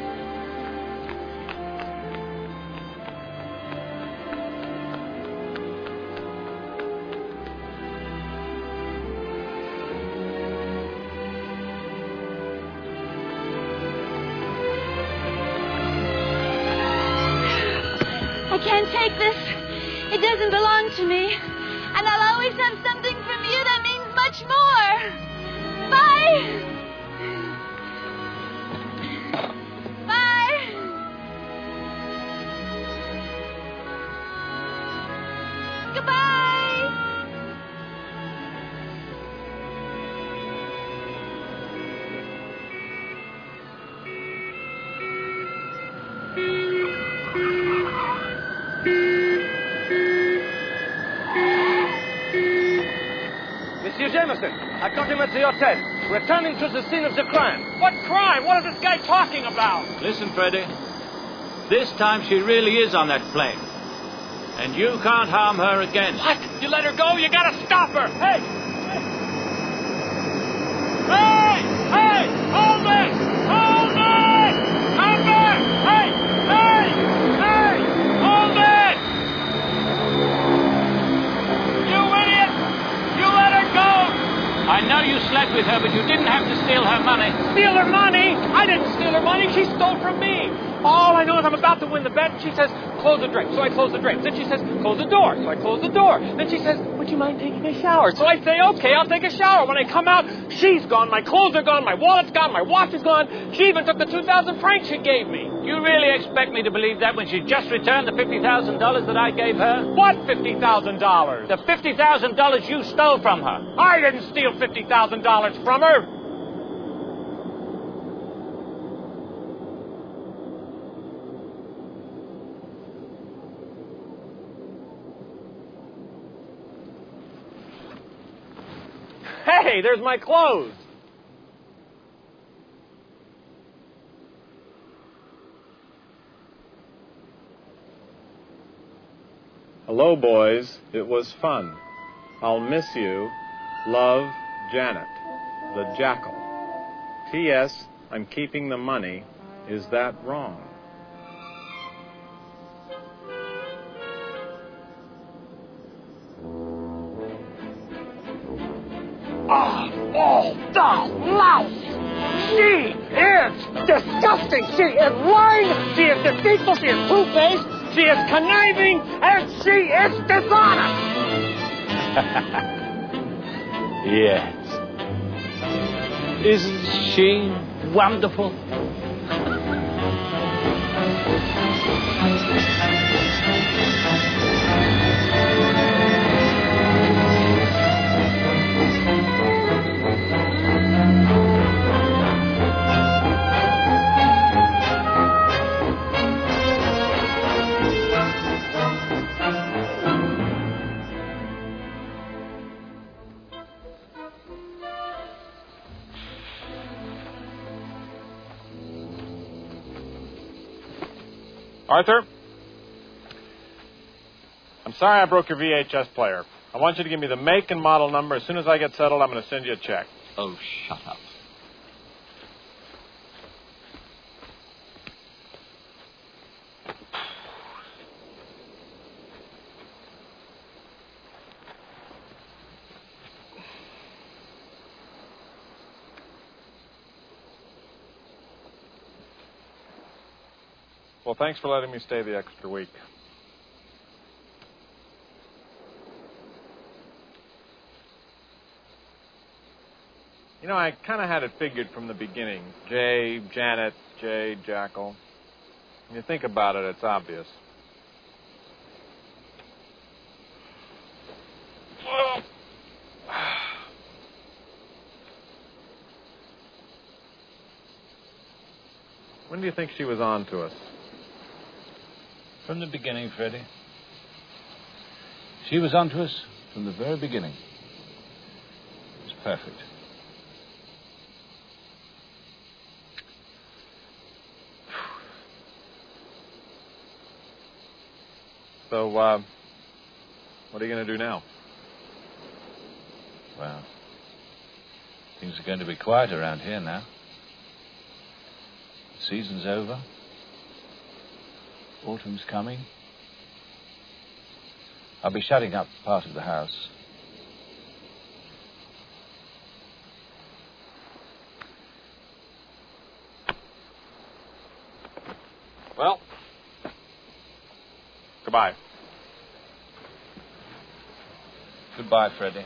Speaker 8: I can't take this. It doesn't belong to me. And I'll always have something from you that means much more. Bye. Bye. Goodbye.
Speaker 13: Monsieur Jameson, I caught him at the hotel, returning to the scene of the crime.
Speaker 10: What crime? What is this guy talking about?
Speaker 2: Listen, Freddie. This time she really is on that plane. And you can't harm her again.
Speaker 10: What? You let her go? You gotta stop her. Hey! Hey! Hey! Hold it! Hold it! Come back! Hey! Hey! Hey! Hold it! You idiot! You let her go!
Speaker 2: I know you slept with her, but you didn't have to steal her money.
Speaker 10: Steal her money? I didn't steal her money. She stole from me. All I know is I'm about to win the bet. She says, close the drapes. So I close the drapes. Then she says, close the door. So I close the door. Then she says, would you mind taking a shower? So I say, okay, I'll take a shower. When I come out, she's gone. My clothes are gone. My wallet's gone. My watch is gone. She even took the 2,000 francs she gave me.
Speaker 2: You really expect me to believe that when she just returned the $50,000 that I gave her?
Speaker 10: What $50,000?
Speaker 2: The $50,000 you stole from her.
Speaker 10: I didn't steal $50,000 from her. Hey, there's my clothes.
Speaker 18: Hello, boys. It was fun. I'll miss you. Love, Janet. The Jackal. P.S. I'm keeping the money. Is that wrong?
Speaker 10: Oh, the louse! She is disgusting! She is lying! She is deceitful! She is two-faced! She is conniving! And she is dishonest!
Speaker 2: Yes. Isn't she wonderful?
Speaker 18: Arthur? I'm sorry I broke your VHS player. I want you to give me the make and model number. As soon as I get settled, I'm going to send you a check.
Speaker 2: Oh, shut up.
Speaker 18: Well, thanks for letting me stay the extra week. You know, I kind of had it figured from the beginning. Jay, Janet, Jay, Jackal. When you think about it, it's obvious. When do you think she was on to us?
Speaker 2: From the beginning, Freddie. She was onto us from the very beginning. It's perfect.
Speaker 18: So, what are you going to do now?
Speaker 2: Well, things are going to be quiet around here now. The season's over. Autumn's coming. I'll be shutting up part of the house.
Speaker 18: Well, goodbye.
Speaker 2: Goodbye, Freddie.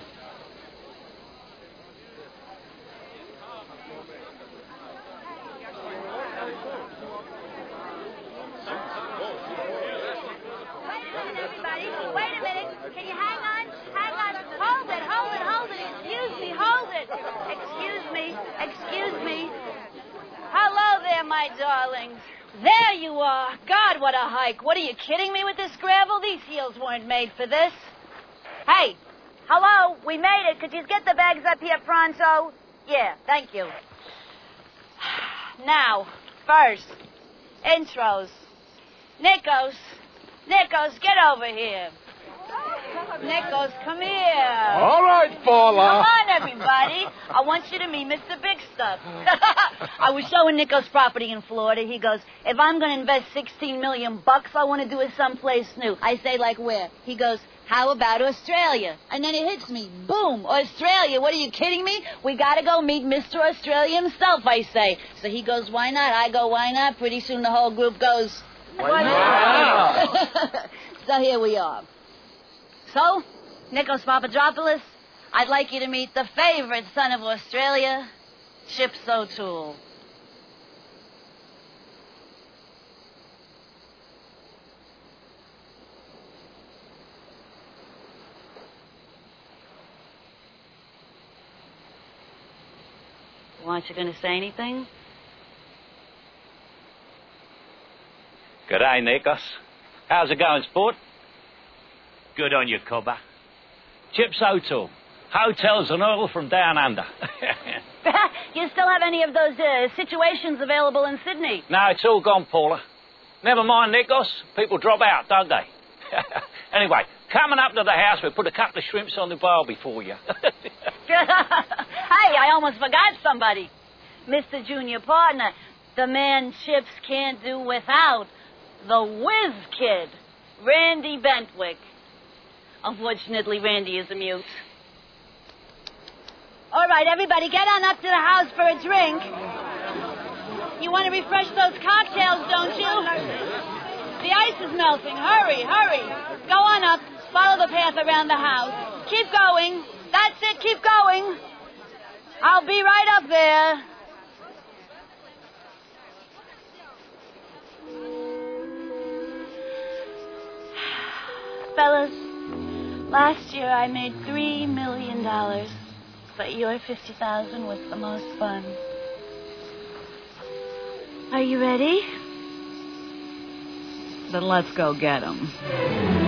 Speaker 8: Excuse me. Hello there, my darlings. There you are. God, what a hike. What, are you kidding me with this gravel? These heels weren't made for this. Hey, hello, we made it. Could you get the bags up here pronto? Yeah, thank you. Now, first, intros. Nikos, get over here. Nikos, come here.
Speaker 3: All right, Paula.
Speaker 8: Come on, everybody. I want you to meet Mr. Big Stuff. I was showing Nikos property in Florida. He goes, if I'm going to invest $16 million, I want to do it someplace new. I say, like where? He goes, how about Australia? And then it hits me. Boom, Australia. What, are you kidding me? We got to go meet Mr. Australia himself, I say. So he goes, why not? I go, why not? Pretty soon the whole group goes, why not? So here we are. So, Nikos Papadopoulos, I'd like you to meet the favorite son of Australia, Chips O'Toole. Aren't you going to say anything?
Speaker 2: G'day, Nikos. How's it going, sport? Good on you, cobber. Chips O'Toole. Hotels and oil from down under.
Speaker 8: You still have any of those situations available in Sydney?
Speaker 2: No, it's all gone, Paula. Never mind, Nikos. People drop out, don't they? Anyway, coming up to the house, we put a couple of shrimps on the barbie for you.
Speaker 8: Hey, I almost forgot somebody. Mr. Junior Partner, the man Chips can't do without, the whiz kid, Randy Bentwick. Unfortunately, Randy is a mute. All right, everybody, get on up to the house for a drink. You want to refresh those cocktails, don't you? The ice is melting. Hurry. Go on up. Follow the path around the house. Keep going. That's it. Keep going. I'll be right up there. Fellas, last year I made $3 million, but your $50,000 was the most fun. Are you ready? Then let's go get 'em.